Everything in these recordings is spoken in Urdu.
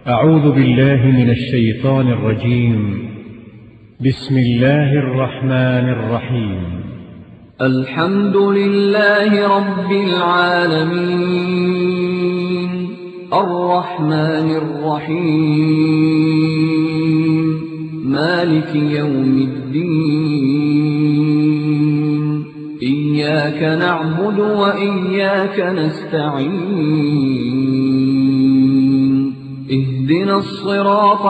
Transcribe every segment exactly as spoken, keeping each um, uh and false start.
أعوذ بالله من الشيطان الرجيم. بسم الله الرحمن الرحيم. الحمد لله رب العالمين الرحمن الرحيم مالك يوم الدين إياك نعبد وإياك نستعين اهدنا الصراط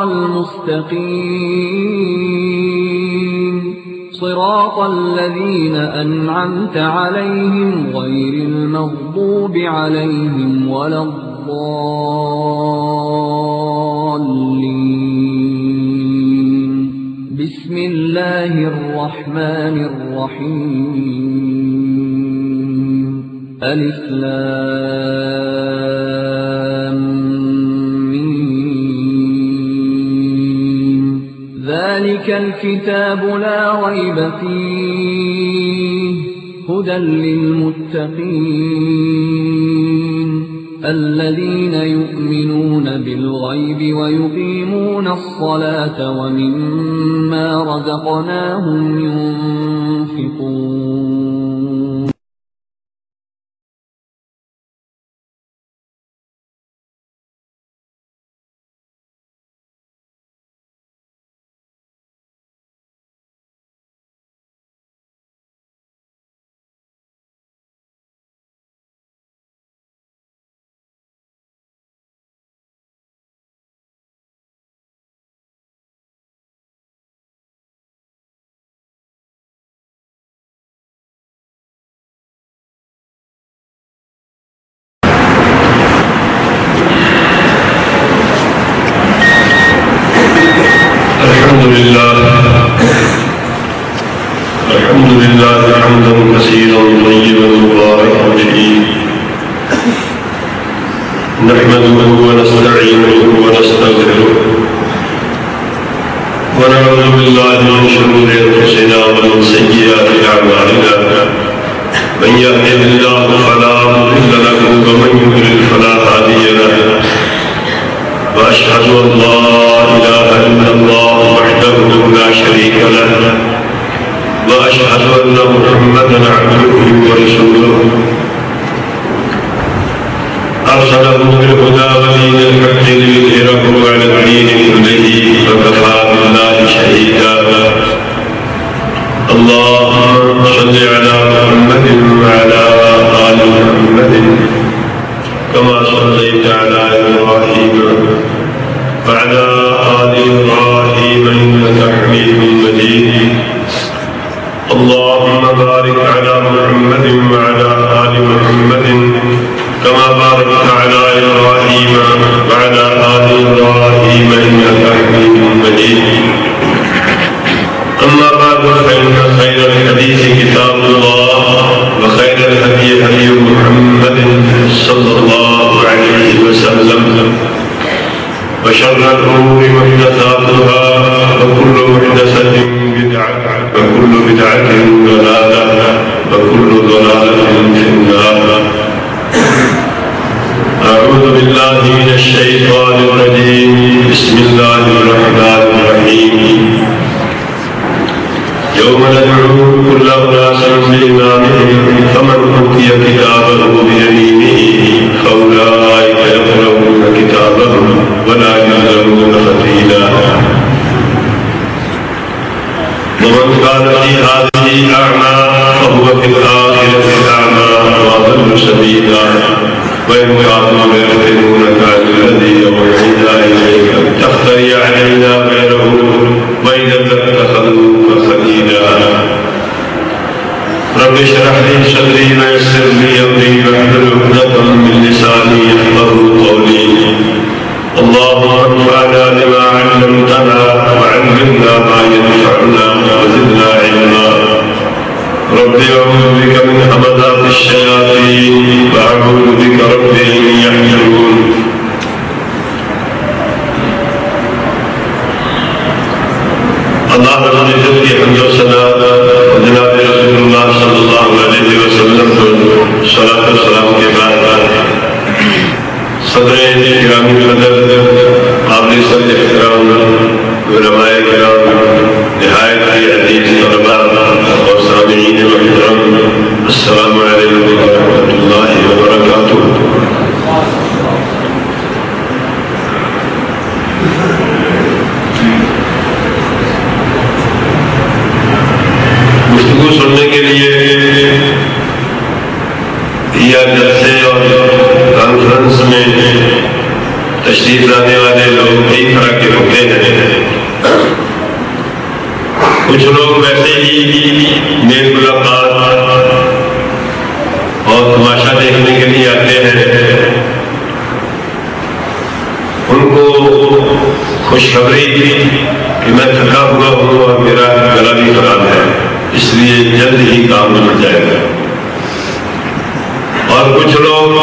المستقيم صراط الذين أنعمت عليهم غير المغضوب عليهم ولا الضالين. بسم الله الرحمن الرحيم. ألف لام ميم. ذلك الكتاب لا ريب فيه هدى للمتقين الذين يؤمنون بالغيب ويقيمون الصلاة ومما رزقناهم ينفقون. الحمد لله الحمد لله حمدا كثيرا طيبا مباركا فيه نحمده ونستعينه ونستغفره ونعوذ بالله من شرور انفسنا ومن سيئات اعمالنا من يهده الله فلا مضل له ومن يضلل فلا هادي له وأشهد أن لا إله إلا الله وحده لا شريك له وأشهد أن محمدا عبده ورسوله أرسله بالهدى ودين الحق ليظهره على الدين كله وكفى بالله شهيدا. اللهم صل على محمد وعلى آل محمد كما صليت على إبراهيم وعلى آل إبراهيم إنك حميد مجيد. اللهم بارك على محمد وعلى آل محمد كما باركت على إبراهيم وعلى آل إبراهيم إنك حميد مجيد. أما بعد فإن خير الحديث كتاب الله وخير الهدي هدي محمد صلى الله عليه وسلم وشر الأمور محدثاتها وكل محدثة بدعة وكل بدعة ضلالة وكل ضلالة في النار. أعوذ بالله من الشيطان الرجيم. بسم الله الرحمن الرحيم. يوم ندعو كل أناس بإمامهم فمن أوتي كتابه بيمينه فأولئك يقرؤون كتابهم ولا يظلمون فتيلا. ومن كان في هذه أعمى فهو في الآخرة أعمى وأضل سبيلا. وإن كانوا ليفتنونك عن الذي أوحينا إليك تفتري علينا غيره وإذا لاتخذوك خليلا. رب اشرح لي صدري ويسر لي أمري واحلل عقدة من لساني يفقهوا قولي. اللهم انفعنا بما علمتنا وعلمنا ما ينفعنا وزدنا علما. رب أعوذ بك من همزات الشياطين وأعوذ بك رب أن يحضرون. اللہ رب العزت کی حمد و ثنا جناب رسول اللہ صلی اللہ علیہ وسلم کو صلاۃ و سلام کے بعد صدر گرامی قدر تماشا دیکھنے کے لیے آتے ہیں ان کو خوشخبری کہ میں تھکا ہوا ہوں اور میرا گلا بھی خراب ہے، اس لیے جلد ہی کام نمٹ جائے گا۔ اور کچھ لوگ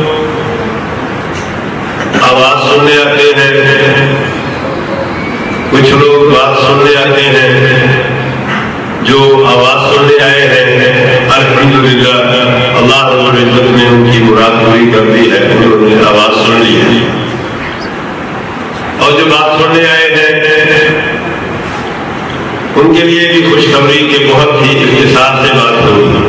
آواز سننے آتے ہیں، کچھ لوگ بات سننے آتے ہیں۔ جو آواز سننے آئے ہیں الحمدللہ اللہ رب العزت نے ان کی مراد پوری کر دی ہے، انہوں نے آواز سن لی ہے۔ اور جو بات سننے آئے ہیں ان کے لیے بھی خوشخبری کے بہت ہی اختصار سے بات ہوئی۔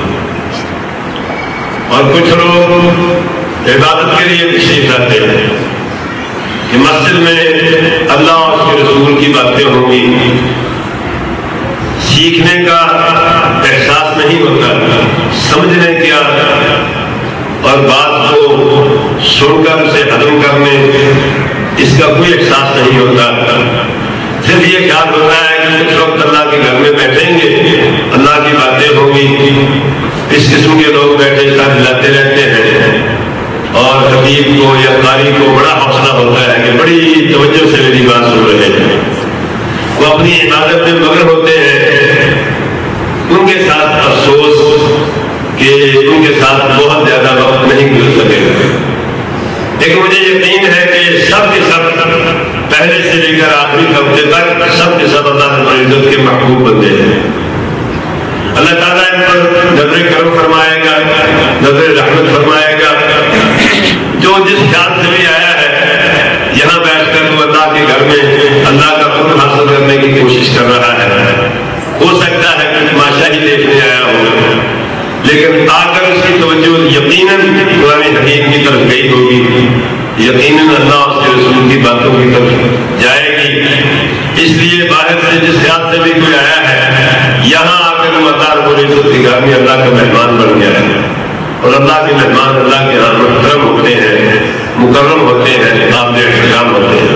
اور کچھ لوگ عبادت کے لیے تشریف لاتے ہیں کہ مسجد میں اللہ اور اس کے رسول کی باتیں ہوں گی، سیکھنے کا احساس نہیں ہوتا، سمجھنے کا اور بات کو سن کر اسے ہضم کرنے اس کا کوئی احساس نہیں ہوتا۔ صرف یہ خیال ہوتا ہے کہ کچھ وقت اللہ کے گھر میں بیٹھیں گے، اللہ کی باتیں ہوں گی، اس قسم کے لوگ بیٹھے ساتھ لاتے رہتے ہیں اور خطیب کو یا قاری کو بڑا حوصلہ ہوتا ہے کہ بڑی توجہ سے میری بات سن رہے ہیں، وہ اپنی عبادت میں مگن ہوتے ہیں۔ ان کے ساتھ افسوس کہ ان کے ساتھ بہت زیادہ وقت نہیں گزر سکے گا، لیکن مجھے یقین ہے کہ سب کے سب پہلے سے لے کر آخری ہفتے تک سب کے سب اللہ رب العزت کے محبوب بندے ہیں۔ اللہ تعالیٰ ان پر نظر کرم فرمائے گا، نظر رحمت فرمائے گا۔ جو جس خیال سے بھی آیا ہے یہاں بیٹھ کر وہ اللہ کے گھر میں اللہ کا قرب حاصل کرنے کی کوشش کر رہا ہے، ہو سکتا ہے کہ تماشا ہی دیکھنے آیا ہو، لیکن آ کر اس کی توجہ یقیناً قرآن حکیم کی طرف گئی ہوگی، یقیناً اللہ اس کے رسول کی باتوں کی طرف جائے گی۔ اس لیے باہر سے جس خیال سے بھی کوئی آیا ہے یہاں آ کر اللہ رب العزت کی گھر میں اللہ کا مہمان بن گیا ہے، اور اللہ کے مہمان اللہ کے یہاں محترم ہوتے ہیں، مکرم ہوتے ہیں، قابل احترام ہوتے ہیں۔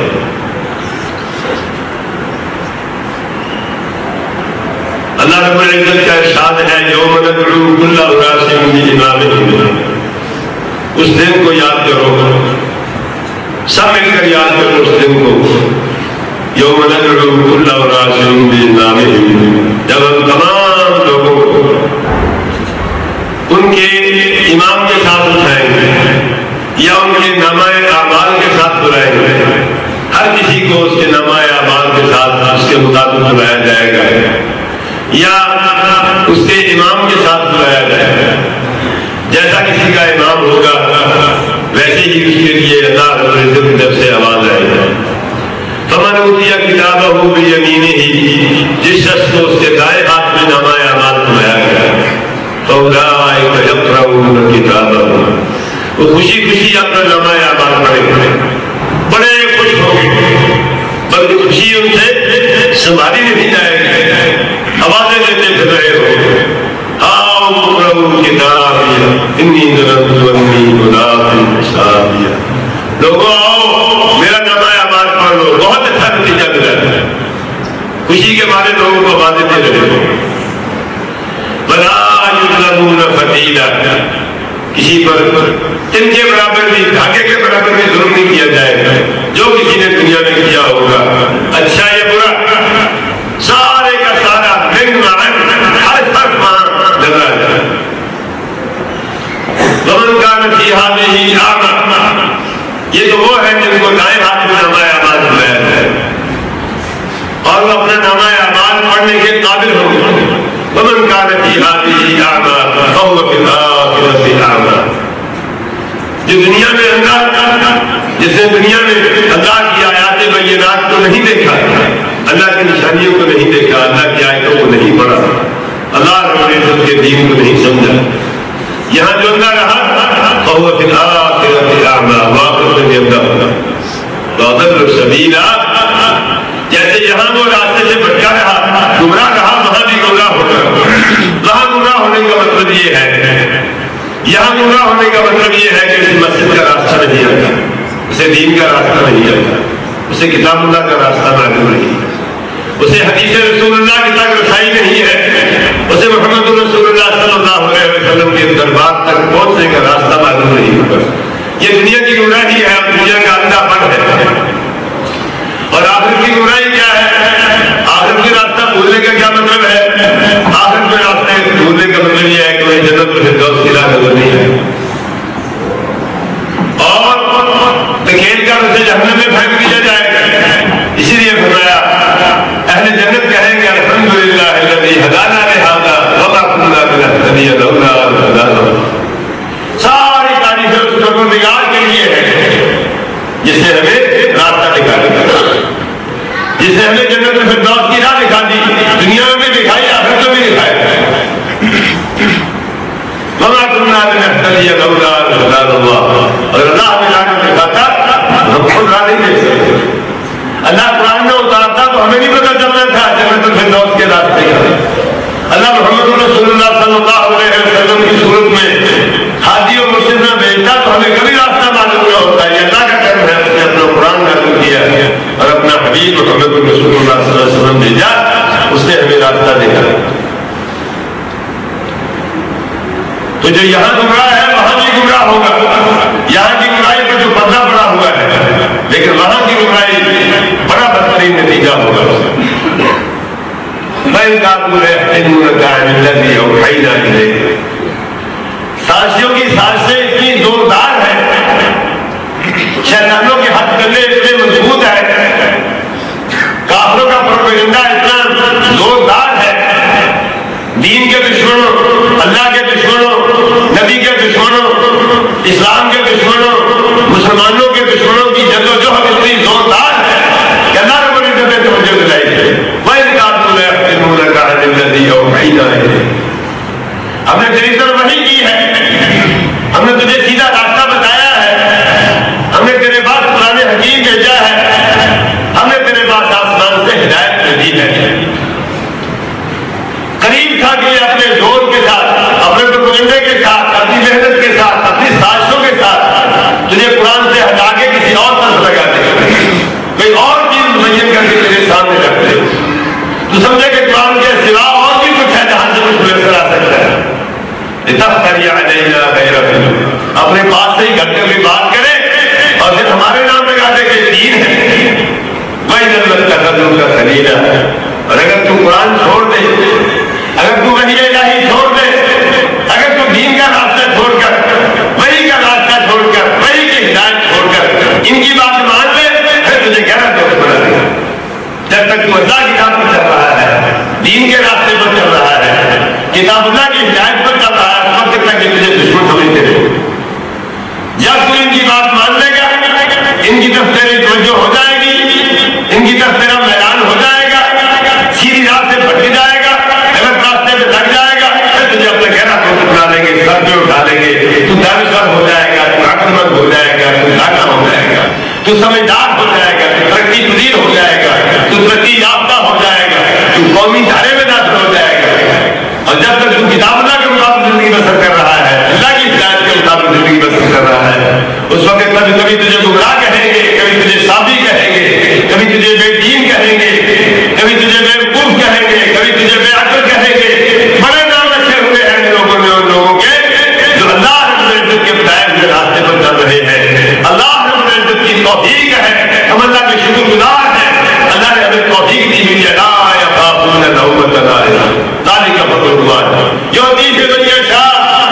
اللہ رب العزت کا ارشاد ہے یوم ندعو کل اناس بامامہم، اس دن کو یاد کرو، سب مل کر یاد کرو اس دن کو، یوم ندعو کل اناس بامامہم، جب ہم تمام لوگوں کو ان کے امام کے ساتھ اٹھائیں گے یا ان کے نامہ اعمال کے ساتھ بلائیں گے، ہر کسی کو اس کے نامہ اعمال کے ساتھ اس کے مطابق بلایا جائے گا یا اس کے امام کے ساتھ بلایا جائے گا۔ جیسا کسی کا امام ہوگا ویسے ہی اس کے لیے اللہ رب العزت کی طرف سے آواز آئے گا۔ فمن اوتی کتابہ بیمینہ، جس شخص کو اس کے دائیں ہاتھ میں نامہ اعمال سنایا گیا فاولئک یقرؤون کتابہم، وہ خوشی خوشی اپنا نامہ اعمال پڑھیں گے، بڑے خوش ہوں گے، بلکہ خوشی ان سے سنبھالی نہیں جائے گی، آوازیں دیتے پھر رہے ہو، ہاؤ اقرؤوا کتابیہ انی ظننت انی ملاق حسابیہ، لوگوں آؤ میرا نامہ اعمال پڑھ لو، بہت اچھا نتیجہ ملا ہے۔ خوشی کے مارے لوگوں کو آوازیں دے رہے ہو، ولا یظلمون فتیلا، کسی پر ان کے برابر بھی دھاگے کے برابر بھی ظلم نہیں کیا جائے گا، جو کسی نے دنیا میں کیا ہوگا اچھا یا برا سارے کا سارا دن ہر فرق وہاں ڈلا جائے۔ ومن کان فی ہذہ اعمى، یہ تو وہ ہے جن کو دائیں ہاتھ میں نامہ اعمال سنایا جائے اور وہ اپنا نامہ اعمال پڑھنے کے قابل ہوں گے۔ ومن کان فی ہذہ اعمى فهو فی الآخرۃ اعمى، جو دنیا میں اللہ جس نے دنیا میں اللہ کی آیات بینات کو نہیں دیکھا، اللہ کی نشانیوں کو نہیں دیکھا، اللہ کی آیتوں کو نہیں پڑھا، اللہ رب العزت کے دین کو نہیں سمجھا، یہاں جو اللہ رہا فهو فی الآخرۃ اعمى وآخرت میں اندھا ہوگا۔ وأضل سبیلا، جیسے یہاں وہ راستے سے بھٹکا رہا، گمراہ رہا، وہاں بھی گمراہ ہوگا۔ وہاں گمراہ ہونے کا مطلب یہ ہے، یہاں گمراہ ہونے کا مطلب یہ ہے کہ اسے مسجد کا راستہ نہیں آتا، اسے دین کا راستہ نہیں آتا، اسے کتاب اللہ کا راستہ معلوم نہیں، اسے حدیث رسول اللہ کی تک رسائی نہیں ہے، اسے محمد رسول اللہ صلی اللہ علیہ وسلم کے دربار تک پہنچنے کا ضرورت نہیں ہے، اور دھکیل کر اسے جہنم میں پھینک دیا جائے گا۔ اسی لیے فرمایا اہل جنت کہیں گے الحمدللہ الذی ہدانا لہذا وما كنا لنهتدی لولا ان ہدانا اللہ۔ ساری تعریفیں اس پروردگار کے لیے ہے جس نے ہمیں راستہ دکھایا، جس نے ہمیں جنت الفردوس کی راہ دکھا دی، دنیا میں بھی دکھائی، آخرت میں بھی دکھائی۔ وما كنا لنهتدی لولا ان ہدانا اللہ۔ اگر اللہ ہمیں راہ دکھاتا ہم خود راہ نہیں دیکھ سکتے۔ اللہ قرآن میں اتارتا تو ہمیں نہیں پتہ چلنا تھا جنت الفردوس کے راستے کا۔ اللہ محمد رسول اللہ صلی اللہ علیہ وسلم کی صورت میں حاجی اور مرشد میں بھیجتا تو ہمیں کبھی راستہ معلوم نہ ہوتا۔ یہ اللہ کا کرم ہے، اس نے اپنا قرآن نازل کیا اور اپنا حبیب محمد رسول اللہ صلی اللہ علیہ وسلم بھیجا، اس نے ہمیں راستہ دکھایا۔ تو جو یہاں گمراہ ہے وہاں بھی گمراہ ہوگا، یہاں کی گمراہی پر جو پردہ پڑا ہوا ہے، لیکن وہاں کی گمراہی بڑا بدترین نتیجہ ہوگا۔ سازشوں کی سازشیں اتنی زوردار ہیں، شیطانوں کے ہتھ کنڈے اتنے مضبوط ہیں، کافروں کا پروپیگنڈا اتنا زوردار ہے، دین کے دشمنوں، اللہ کے دشمنوں، نبی کے دشمنوں، اسلام کے دشمنوں، مسلمانوں کے دشمنوں کی جدوجہد اتنی زوردار ہے کہ اللہ رب العزت نے توجہ دلائی ہے۔ وَإِذْ كَانُوا لَيَحْتِمُونَكَ عَنِ الَّذِي أَوْحَيْنَا إِلَيْكَ۔ ہم نے تیری طرف وحی کی ہے، ہم نے تجھے سیدھا راستہ بتایا ہے، ہم نے تیرے پاس قرآن حکیم بھیجا ہے، ہم نے تیرے پاس آسمان سے ہدایت دی ہے۔ قریب تھا کہ اپنے زور کے ساتھ، اپنے پروپیگنڈے کے ساتھ، اپنی محنت کے ساتھ، اپنی سازشوں کے ساتھ تجھے قرآن سے ہٹا کے کسی اور طرف لگا دے، کوئی اور چیز مبین کر کے تیرے سامنے رکھ دے، تو سمجھے کہ قرآن کے سوا اور بھی کچھ ہے جہاں سے کچھ میسر آ سکتا ہے۔ لِتَفْتَرِيَ عَلَيْنَا غَيْرَهُ، اپنے پاس سے ہی گھر کے بھی بات کرے اور پھر ہمارے نام لگا دے کہ دین ہے۔ وَإِذًا لَّاتَّخَذُوكَ خَلِيلًا، اور اگر تو قرآن چھوڑ دے، اگر تو وحی الہی چھوڑ دے، اگر تو دین کا راستہ چھوڑ کر، وحی کا راستہ چھوڑ کر، وحی کی ہدایت چھوڑ کر ان کی بات مان لے، پھر تجھے گہرا دوست بنا دے گا۔ جب تک تو اللہ کی راہ پر چل رہا ہے، دین کے راستے پر چل رہا ہے، کتاب اللہ کی ہدایت پر چل رہا ہے، اس وقت تک تجھے دشمن سمجھتے رہے۔ جب تو ان کی بات مان لے گا، ان کی طرف تیری توجہ ہو جائے گی، ان کی طرف تیرا میدان ہو جائے گا، سیدھی راہ سے بھٹک جائے گا، غلط راستے پہ لگ جائے گا، پھر تجھے اپنا گہرا دوست بنا لیں گے، سر پہ اٹھا لیں گے، تو دانشور ہو جائے گا، تو عقل مند ہو جائے گا، تو دانا ہو جائے گا، تو سمجھدار ہو جائے گا، تو ترقی پذیر ہو جائے گا، تو ترقی یافتہ ہو جائے گا، تو قومی دھارے میں داخل ہو جائے گا۔ اور جب تک تو کتاب اللہ کے مطابق زندگی بسر کر رہا ہے، اللہ کی ہدایت کے مطابق زندگی بسر کر رہا ہے، اس وقت کبھی کبھی تجھے گمراہ کہیں گے، کبھی تجھے صابی کہیں گے، کبھی تجھے بے دین کہیں گے، کبھی تجھے بے وقوف کہیں گے، کبھی تجھے بے عقل کہیں گے، بڑے نام رکھے ہوئے ہیں لوگوں نے ان لوگوں کے جو اللہ رب العزت کے بتائے ہوئے راستے پر چل رہے ہیں۔ اللہ رب العزت کی توفیق ہے، ہم اللہ کے شکر گزار ہیں، اللہ نے ہمیں توفیق دی ہوئی ہے۔ لا یخافون لومۃ لائم، ذالک فضل اللہ یؤتیہ من یشاء۔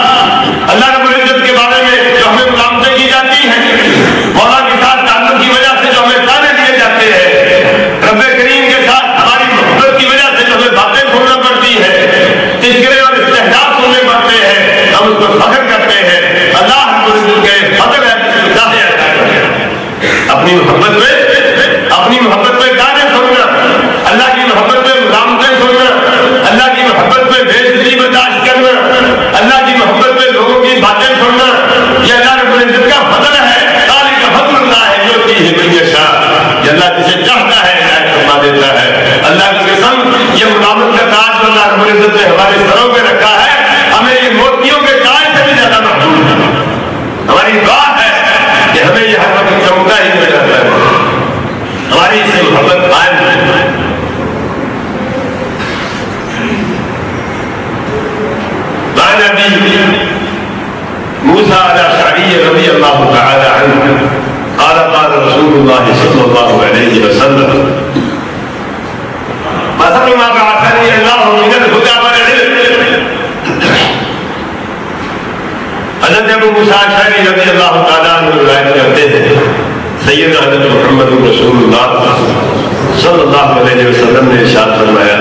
اللہ رب العزت کے بارے میں جو ہمیں ملامتیں کی جاتی ہیں، مولا کے ساتھ تعلق کی وجہ سے جو ہمیں تانے دیے جاتے ہیں، رب کریم کے ساتھ ہماری محبت کی وجہ سے جو ہمیں باتیں سننا پڑتی ہے، تذکرے اور استحجاب سننے پڑتے ہیں، ہم اس پر فخر کرتے ہیں۔ اللہ رب العزت کے فضل ہے، چاہے عطا کرے۔ اپنی محبت میں اپنی محبت میں گانے سننا، اللہ کی محبت میں ملامتیں سننا، اللہ کی محبت میں بے عزتی برداشت کرنا، اللہ کی محبت میں لوگوں کی باتیں سننا، یہ اللہ رب العزت کا فضل ہے۔ ذالک فضل اللہ یؤتیہ من یشاء، یہ اللہ جسے چاہتا ہے ہدایت فرما دیتا ہے۔ اللہ کی قسم، یہ ملامت کا تاج اللہ رب العزت نے ہمارے سروں پہ رکھا ہے، ہمیں یہ موتیوں کے تاج سے بھی زیادہ محبوب ہے۔ ہماری دعا ہے کہ ہمیں یہ ہر وقت چمکتا ہی مل جاتا ہے، ہماری اس سے محبت قائم ہے۔ نبی موسیٰ الاشعری رضی اللہ تعالی عنہ قال قال رسول اللہ صلی اللہ علیہ وسلم مثل ما بعثني الله من الهدى والعلم حضرت ابو موسیٰ اشعری رضی اللہ تعالیٰ عنہ روایت کرتے ہیں سیدنا حضرت محمد رسول اللہ صلی اللہ علیہ وسلم نے ارشاد فرمایا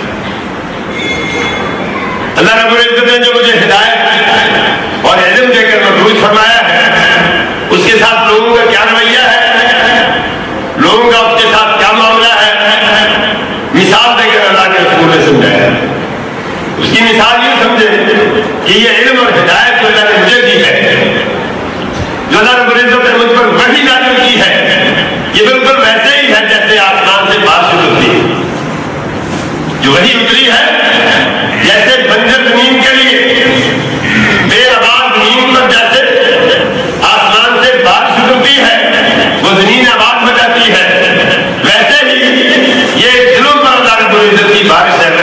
اللہ رب العزت نے جو مجھے ہدایت اور علم دے کر مبعوث فرمایا ہے اس کے ساتھ لوگوں کا کیا رویہ ہے، لوگوں کا اس کے ساتھ کیا معاملہ ہے، مثال دے کر اللہ کے رسول نے سمجھایا۔ اس کی مثال یہ سمجھے کہ یہ علم اور ہدایت جو اللہ نے مجھے دی ہے، جو اللہ رب العزت نے مجھ پر وحی نازل کی ہے، یہ بالکل ویسے ہی ہے جیسے آسمان سے بارش اترتی ہے۔ جو وحی اتری ہے جیسے بنجر زمین کے لیے بے آباد زمین پر جیسے آسمان سے بارش اترتی ہے وہ زمین آباد ہو جاتی ہے، ویسے ہی یہ دلوں پر اللہ رب العزت کی بارش ہے۔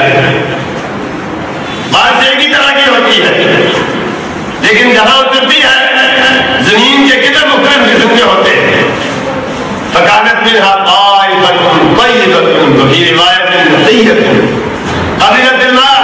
بارش ایک ہی طرح کی ہوتی ہے لیکن جہاں اترتی ہے زمین کے کتنے مختلف قسم کے ہوتے ہیں۔ فکانت منها طائفة طیبة وفی روایت نقیة قبلت الماء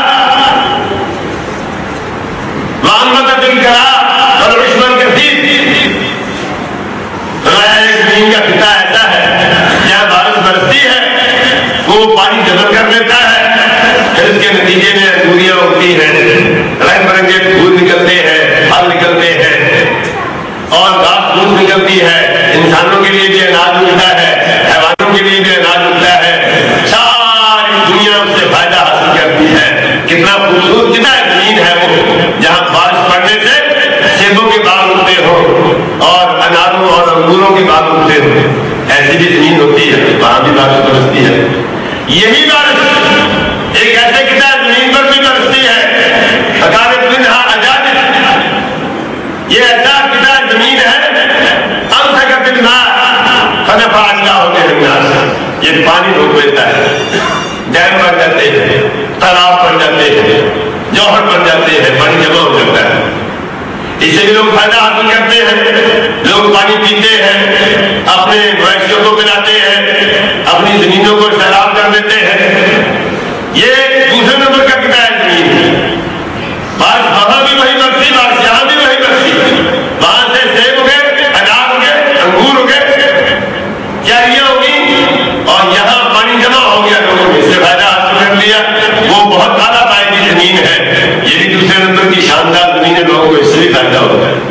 وانبتت الكراء والعشب الكثير۔ فرمایا ایک زمین کا خطہ ایسا ہے جہاں بارش برستی ہے وہ پانی جذب کر لیتا ہے، پھر اس کے نتیجے میں انگوریاں اگتی ہیں، رنگ برنگے پھول نکلتے ہیں، پھل نکلتے ہیں اور گھاس پھوس نکلتی ہے، انسانوں کے لیے بھی اناج ملتا ہے، حیوانوں کے لیے بھی اناج ملتا ہے، ساری دنیا اس سے فائدہ حاصل کرتی ہے۔ کتنا خوبصورت کتنا زمین ہے وہ جہاں بارش پڑنے سے سیبوں کے باغ اگتے ہوں اور اناروں اور انگوروں کے باغ اگتے ہوں۔ ایسی بھی زمین ہوتی ہے وہاں بھی بارش برستی ہے۔ یہی بارش ایک ایسے کتاب زمین پر بھی برستی ہے، حکامت منها اجاجب، یہ ایسا کتاب زمین ہے امسکت الماء فنفع اللہ بہ الناس، یہ پانی روک لیتا ہے، ڈیم بن جاتے ہیں، تالاب بن جاتے ہیں، جوہر بن جاتے ہیں، پانی جمع ہو جاتا ہے، اس سے بھی لوگ فائدہ حاصل کرتے ہیں، لوگ پانی پیتے ہیں، اپنے مویشیوں کو پلاتے ہیں، اپنی زمینوں کو سیراب کر دیتے ہیں۔ یہ دوسرے نمبر کا کتاب زمین ہے۔ بارش وہاں بھی وہی برسی، بارش یہاں بھی وہی برسی، وہاں سے سیب ہو گئے، انار ہو گئے، انگور ہو گئے، کیاریاں ہوگی اور یہاں پانی جمع ہو گیا، لوگوں نے اس سے فائدہ حاصل کر لیا، وہ بہت اعلیٰ پائے کی زمین ہے۔ یہ بھی دوسرے نمبر کی شاندار زمین ہے، لوگوں کو اس سے بھی فائدہ ہوتا ہے۔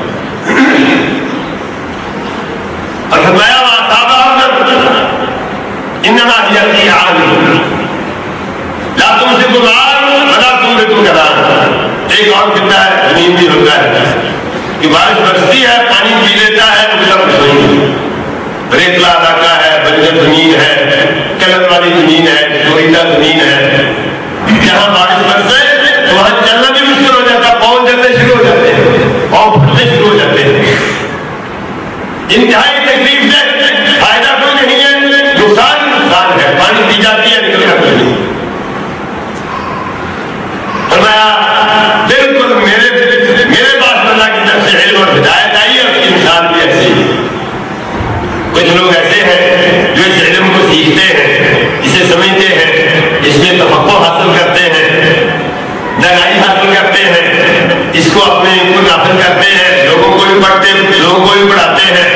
اور فرمایا انما هي القيعان لا تمسك النار ولا تنبت الكلام۔ ایک اور کتنا ہے زمین بھی ہوتا ہے کہ بارش برستی ہے، پانی پی لیتا ہے، اس کا کچھ نہیں، ریتلا علاقہ ہے، بنجر زمین ہے، کلن والی زمین ہے، چوریدہ زمین ہے، جہاں بارش برسے تو وہاں چلنا بھی مشکل ہو جاتا ہے، پاؤں جلنے شروع ہو جاتے ہیں، پاؤں پھٹنے شروع ہو جاتے ہیں، انتہائی تکلیف سے، فائدہ کوئی نہیں ہے، نقصان نقصان ہے، پانی پی جاتی ہے، نکل کر نہیں۔ فرمایا بالکل میرے میرے پاس اللہ کی طرف سے علم اور ہدایت آئی ہے، اس کی مثال بھی ایسی ہے۔ کچھ لوگ ایسے ہیں جو اس علم کو سیکھتے ہیں، اسے سمجھتے ہیں، اس میں تفقہ حاصل کرتے ہیں، دانائی حاصل کرتے ہیں، اس کو اپنے کو نافذ کرتے ہیں، لوگوں کو بھی پڑھتے ہیں، لوگوں کو بھی پڑھاتے ہیں،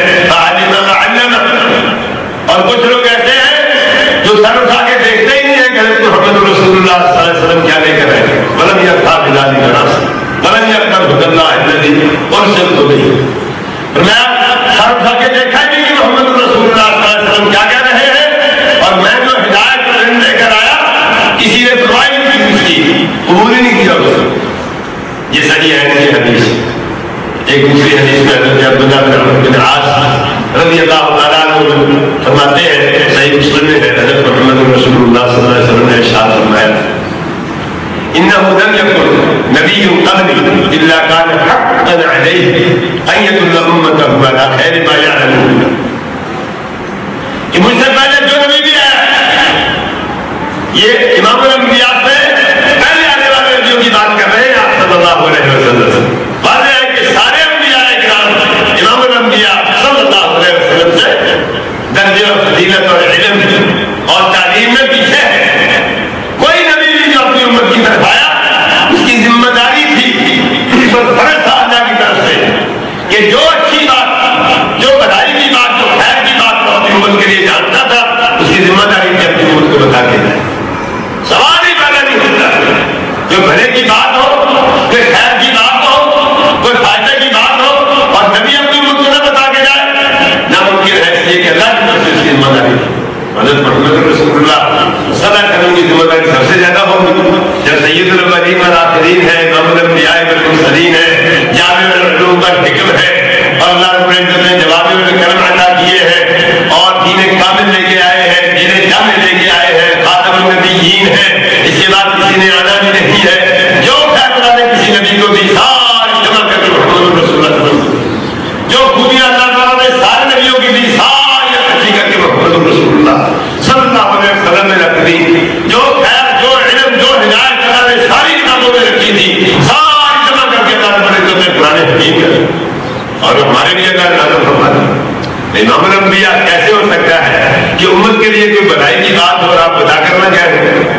اور کچھ لوگ ایسے ہیں جو سر اٹھا کے دیکھتے ہی نہیں ہے کہ حضرت محمد رسول اللہ صلی اللہ علیہ وسلم کیا لے کر آئے، ولم یکفی بذلک نفسہ ولم یکفی بهدی اللہ الذی ارسلت بہ۔ میں سر اٹھا کے دیکھا ہی نہیں کہ محمد رسول اللہ صلی اللہ علیہ وسلم کیا کہہ رہے ہیں، اور میں جو ہدایت کا علم لے کر آیا کسی نے پرواہ نہیں کی، اس کی قبول ہی نہیں کیا اس کو۔ یہ صحیح ہے یہ حدیث۔ ایک دوسری حدیث میں حضرت عبداللہ بن عمرو بن العاص رضی اللہ تعالیٰ عنہ فرماتے ہیں، صحیح مسلم میں ہے، حضرت محمد رسول اللہ صلی اللہ علیہ وسلم نے ارشاد فرمایا انه لم يكن نبي قبلي الا كان حقا عليه ان يدل امته على خير ما يعلمون۔ کہ مجھ سے پہلے جو نبی بھی ہے، یہ امام الانبیاء سے پہلے آنے والے نبیوں کی بات کر رہے ہیں آپ صلی اللہ علیہ وسلم۔ واضح ہے کہ سارے انبیاء کرام امام الانبیاء صلی اللہ علیہ وسلم سے درجے اور فضیلت اور علم اور تعلیم میں پیچھے ہے۔ کوئی نبی بھی جو اپنی امت کی طرف آیا، اس کی ذمہ داری تھی، اس پر فرض تھا اللہ کی طرف صاحب المرسلین ہے، جامع العلوم والحکم ہے، اور اللہ رب العزت نے جوامع الکلم عطا کیے ہیں اور دین کامل لے کے آئے ہیں، دین جامع لے کے آئے ہیں، خاتم النبیین ہے، اس کے بعد کسی نے آنا بھی نہیں ہے۔ جو خیر اللہ نے کسی نبی کو دی ساری جمع کر کے محمد رسول اللہ صلی اللہ علیہ وسلم، جو خوبیاں اللہ تعالیٰ نے سارے نبیوں کی دی ساری اکٹھی کر کے محمد رسول اللہ صلی اللہ علیہ وسلم نے رکھ دی، جو خیر جو علم جو ہدایت اللہ نے ساری کتابوں میں رکھی تھی ساری جمع کر کے اللہ رب العزت نے قرآن حکیم کر اور ہمارے لیے اگر نازل فرما دی۔ امام الانبیاء کیسے ہو سکتا ہے کہ امت کے لیے کوئی بدائی کی بات ہو اور آپ بتا کر نہ کہیں؟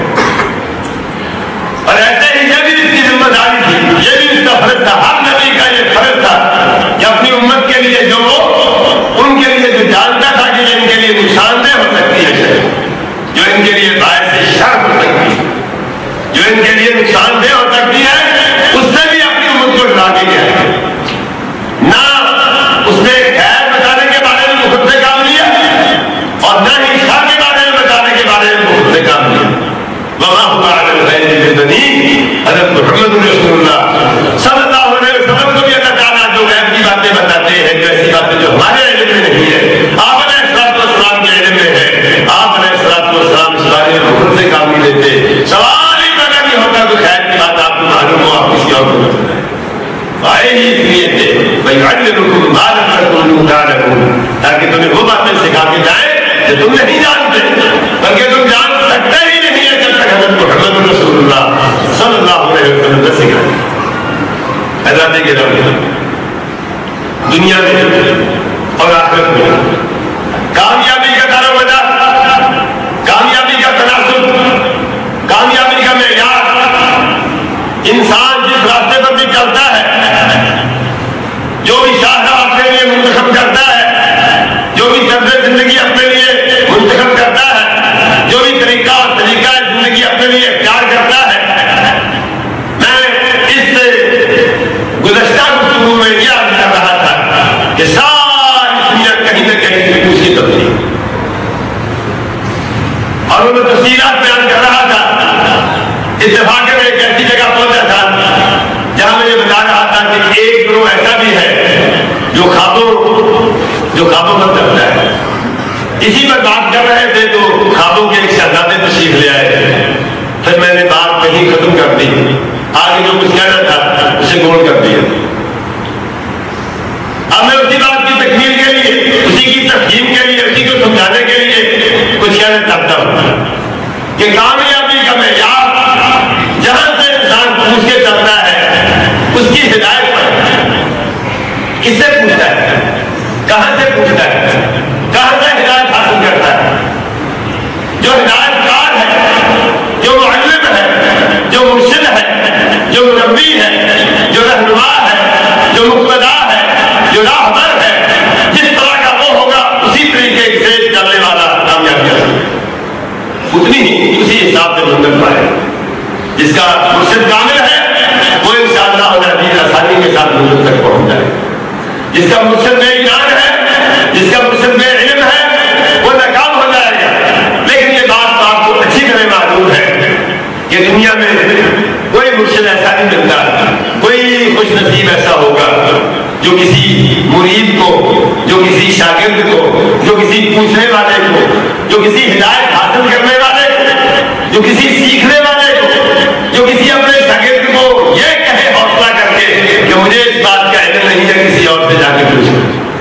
اور ایسے ہی یہ بھی اس کی ذمہ داری تھی، یہ بھی اس کا فرض تھا، ہر نبی کا یہ فرض تھا کہ اپنی امت کے لیے جو ان کے لیے جو جانتا تھا کہ ان کے لیے نقصان دہ ہو سکتی ہے، جو ان کے لیے باعث شر ہو سکتی ہے، جو ان کے لیے نقصان دہ ہو سکتی ہے، اس سے بھی اپنی امت کو ڈرا کے گیا نہ اس نے خیر بتانے کے بارے میں خود سے کام لیا اور نہ ہی شر کے بارے میں بتانے کے بارے میں خود سے کام لیا۔ وما هو على الغیب بضنین، حضرت محمد رسول اللہ صلی اللہ علیہ وسلم کو بھی اللہ تعالیٰ جو غیب کی باتیں بتاتے ہیں، جو ایسی باتیں جو ہمارے علم میں نہیں ہے، آپ علیہ الصلوۃ والسلام کے علم میں ہے، آپ علیہ الصلوۃ والسلام اس بارے میں خود سے کام نہیں لیتے۔ سوال ہی پیدا نہیں ہوتا کہ خیر کی بات آپ کو معلوم ہو آپ کسی اور کو بتائیں، آئے ہی اس لیے تھے وَيُعَلِّمُكُم مَا لَمْ تَكُونُوا تَعْلَمُونَ، تاکہ تمہیں وہ باتیں سکھا کے جائیں جو تم نہیں جانتے، بلکہ تم جان سکتے ہی نہیں ہے جب تک حضرت محمد رسول اللہ صلی اللہ علیہ وسلم نے سکھایا۔ حضرت کے رب دنیا میں اور آخرت میں کامیابی کا دار و مدار، کامیابی کا تناسب، کامیابی کا معیار، انسان جس راستے پر بھی چلتا ہے، جو بھی شاہراہ اپنے لیے منتخب کرتا ہے، جو بھی طرز زندگی اپنے لیے منتخب کرتا ہے، جو بھی طریقہ اور طریقہ زندگی اپنے لیے اختیار کرتا ہے، میں اس سے گزشتہ گفتگو میں یہ عرض کر رہا تھا کہ ساری دنیا کہیں نہ کہیں سے اس کی تبدیلی، اور وہ تفصیلات بیان کر رہا تھا۔ اتفاق میں ایک ایسی جگہ پہنچا تھا جہاں میں یہ بتا رہا تھا کہ ایک گروہ ایسا بھی ہے جو خوابوں جو خوابوں پر چلتا ہے۔ اسی پر بات کر رہے تھے تو خوابوں کے ایک شہزادے تشریف لے آئے، پھر میں نے بات کہیں ختم کر دی، آگے جو کچھ کہنا تھا اسے گول کر دیا۔ اب میں اسی بات کی تکمیل کے لیے، اسی کی تفہیم کے لیے، اسی کو سمجھانے کے لیے کچھ کہنا چاہتا ہوں کہ کامیابی کا معیار جہاں سے انسان پوچھ کے چلتا ہے اس کی ہدایت پر کس سے پوچھتا ہے، کہاں سے پوچھتا ہے، کہاں سے ہدایت حاصل کرتا ہے؟ جو ہدایت کار ہے، جو معلم ہے، جو مرشد ہے، جو مربی ہے، جو رہنما ہے، جو مقتدا ہے، جو راہبر ہے، جس طرح کا وہ ہوگا اسی طریقے سے چلنے والا کامیابی اتنی ہی اسی حساب سے منزل پائے۔ جس کا مرشد کامل ہے وہ انشاءاللہ العزیز آسانی کے ساتھ منزل تک پہنچ جائے، جس کا مرشد بے ایمان ہے، جس کا مرشد بے علم ہے، وہ ناکام ہو جائے گا۔ لیکن یہ بات تو آپ کو اچھی طرح معلوم ہے کہ دنیا میں کوئی مرشد ایسا نہیں ملتا، کوئی خوش نصیب ایسا ہوگا جو کسی مرید کو، جو کسی شاگرد کو، جو کسی پوچھنے والے کو، جو کسی ہدایت حاصل کرنے والے کو، جو کسی سیکھنے والے کو، جو کسی اپنے شاگرد کو یہ کہے حوصلہ کر کے کہ مجھے اس بات کا علم نہیں ہے، کسی اور سے جا کے پوچھو۔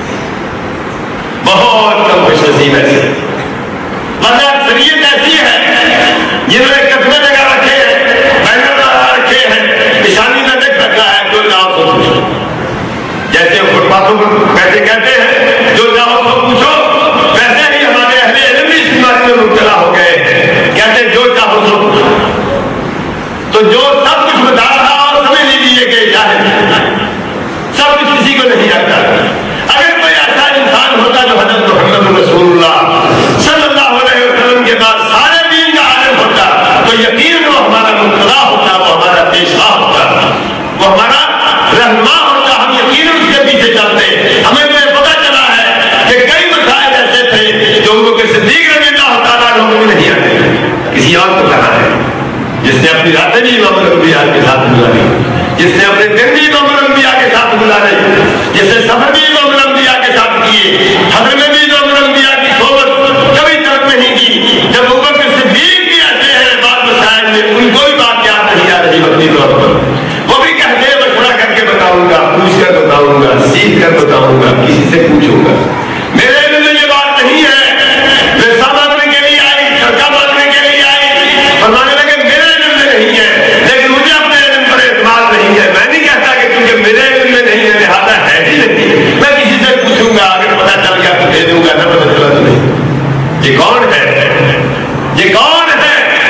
بہت کم خوش نصیب ایسے، ورنہ اکثریت ایسی ہے جنہوں نے کتنے لگا رکھے ہیں، بینر لگا رکھے ہیں، نشانی میں دیکھ رکھا ہے جو جاؤ سو پوچھو، جیسے فٹ پاتھوں پر کہتے کہتے ہیں جو جاؤ سو پوچھو، ویسے ہی ہمارے اہل علم بھی اس بیماری میں مبتلا ہو گئے ہیں، کہتے جو چاہو سو پوچھو۔ تو جو سب کچھ بتا رہا اور سمجھ لیجیے کہ جاہل سب کچھ کسی کو نہیں آتا۔ اگر کوئی ایسا انسان ہوتا جو حضرت محمد رسول اللہ صلی اللہ علیہ وسلم کے بعد سارے دین کا عالم ہوتا تو یقیناً وہ ہمارا مقتدا ہوتا، وہ ہمارا پیشوا ہوتا، وہ ہمارا رہنما ہوتا، ہم یقیناً اس کے پیچھے چلتے۔ ہمیں تو پتہ چلا ہے کہ کئی مسائل ایسے تھے جو ان کو کہ صدیق رضی اللہ تعالیٰ عنہ کو نہیں آتے، کسی اور کو کہا ہے، جس نے اپنی راتیں بھی امام الانبیاء کے ساتھ گزاری، جس نے اپنے لیکن بھی عمر انبیاء کے ساتھ گزارے، جیسے سفر بھی عمر انبیاء کے ساتھ کیے، حضر میں بھی عمر انبیاء کی صحبت کبھی ترک نہیں کی۔ جب ابوبکر صدیق بھی ایسے ہیں بعض مسائل میں، ان کو بھی بات یاد نہیں آ رہی وقتی طور پر، وہ بھی کہتے ہیں مشورہ کر کے بتاؤں گا، پوچھ کر بتاؤں گا، سیکھ کر بتاؤں گا، کسی سے پوچھوں گا، میرے علم میں یہ بات نہیں ہے۔ پیسہ مانگنے کے لیے آئی، سرکہ مانگنے کے لیے آئی، فرمانے لگے میرے علم میں نہیں ہے، لیکن مجھے اپنے علم پر اعتماد نہیں ہے، میں نہیں کہتا کہ کیونکہ میرے علم میں نہیں ہے لہٰذا ہے ہی نہیں، میں کسی سے پوچھوں گا، اگر پتہ چل گیا تو دے دوں گا، نہ پتہ چلا تو نہیں۔ یہ کون ہے؟ یہ کون ہے؟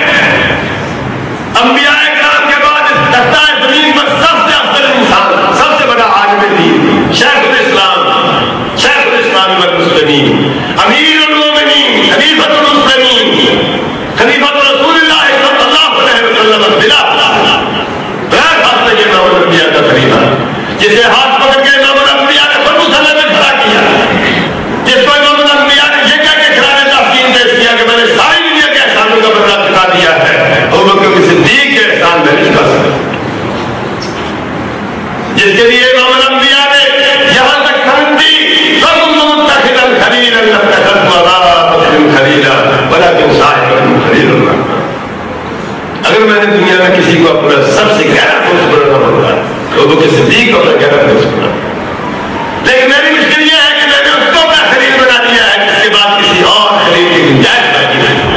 انبیاء کرام کے بعد اس تختہ زمین پر سب سے افضل انسان، سب سے بڑا عالم دین، شیخ الاسلام، شیخ الاسلام والمسلمین، امیر المومنین، خلیفۃ المسلمین، خلیفۃ رسول اللہ صلی اللہ علیہ وسلم بلا بلا فاصلے کے امام الانبیاء کا خلیفہ، جسے ہاتھ پکڑ کے امام الانبیاء نے خود مسلح میں کھڑا کیا، جس کو امام الانبیاء نے یہ کہہ کے کھڑا نے تحسین پیش کیا کہ میں نے ساری دنیا کے احسانوں کا بدلہ چکا دیا ہے، ابوبکر صدیق کے احسان میں نہیں چکا سکتا، جس کے لیے امام الانبیاء نے یہاں تک سند دی فَكُنْتُ مُتَّخِذًا خَلِيلًا لَاتَّخَذْتُ أَبَا بَكْرٍ خَلِيلًا وَلَكِنْ صَاحِبَكُمْ خَلِيلُ الرَّحْمَنِ۔ اگر میں نے دنیا میں کسی کو اپنا سب سے گہرا دوست بنانا ہوتا ہے تو ابوبکر صدیق کو اپنا گہرا دوست بنا، لیکن میری مشکل یہ ہے کہ میں نے اس کو اپنا خلیل بنا دیا ہے، جس کے بعد کسی اور خلیل کی گنجائش باقی نہیں۔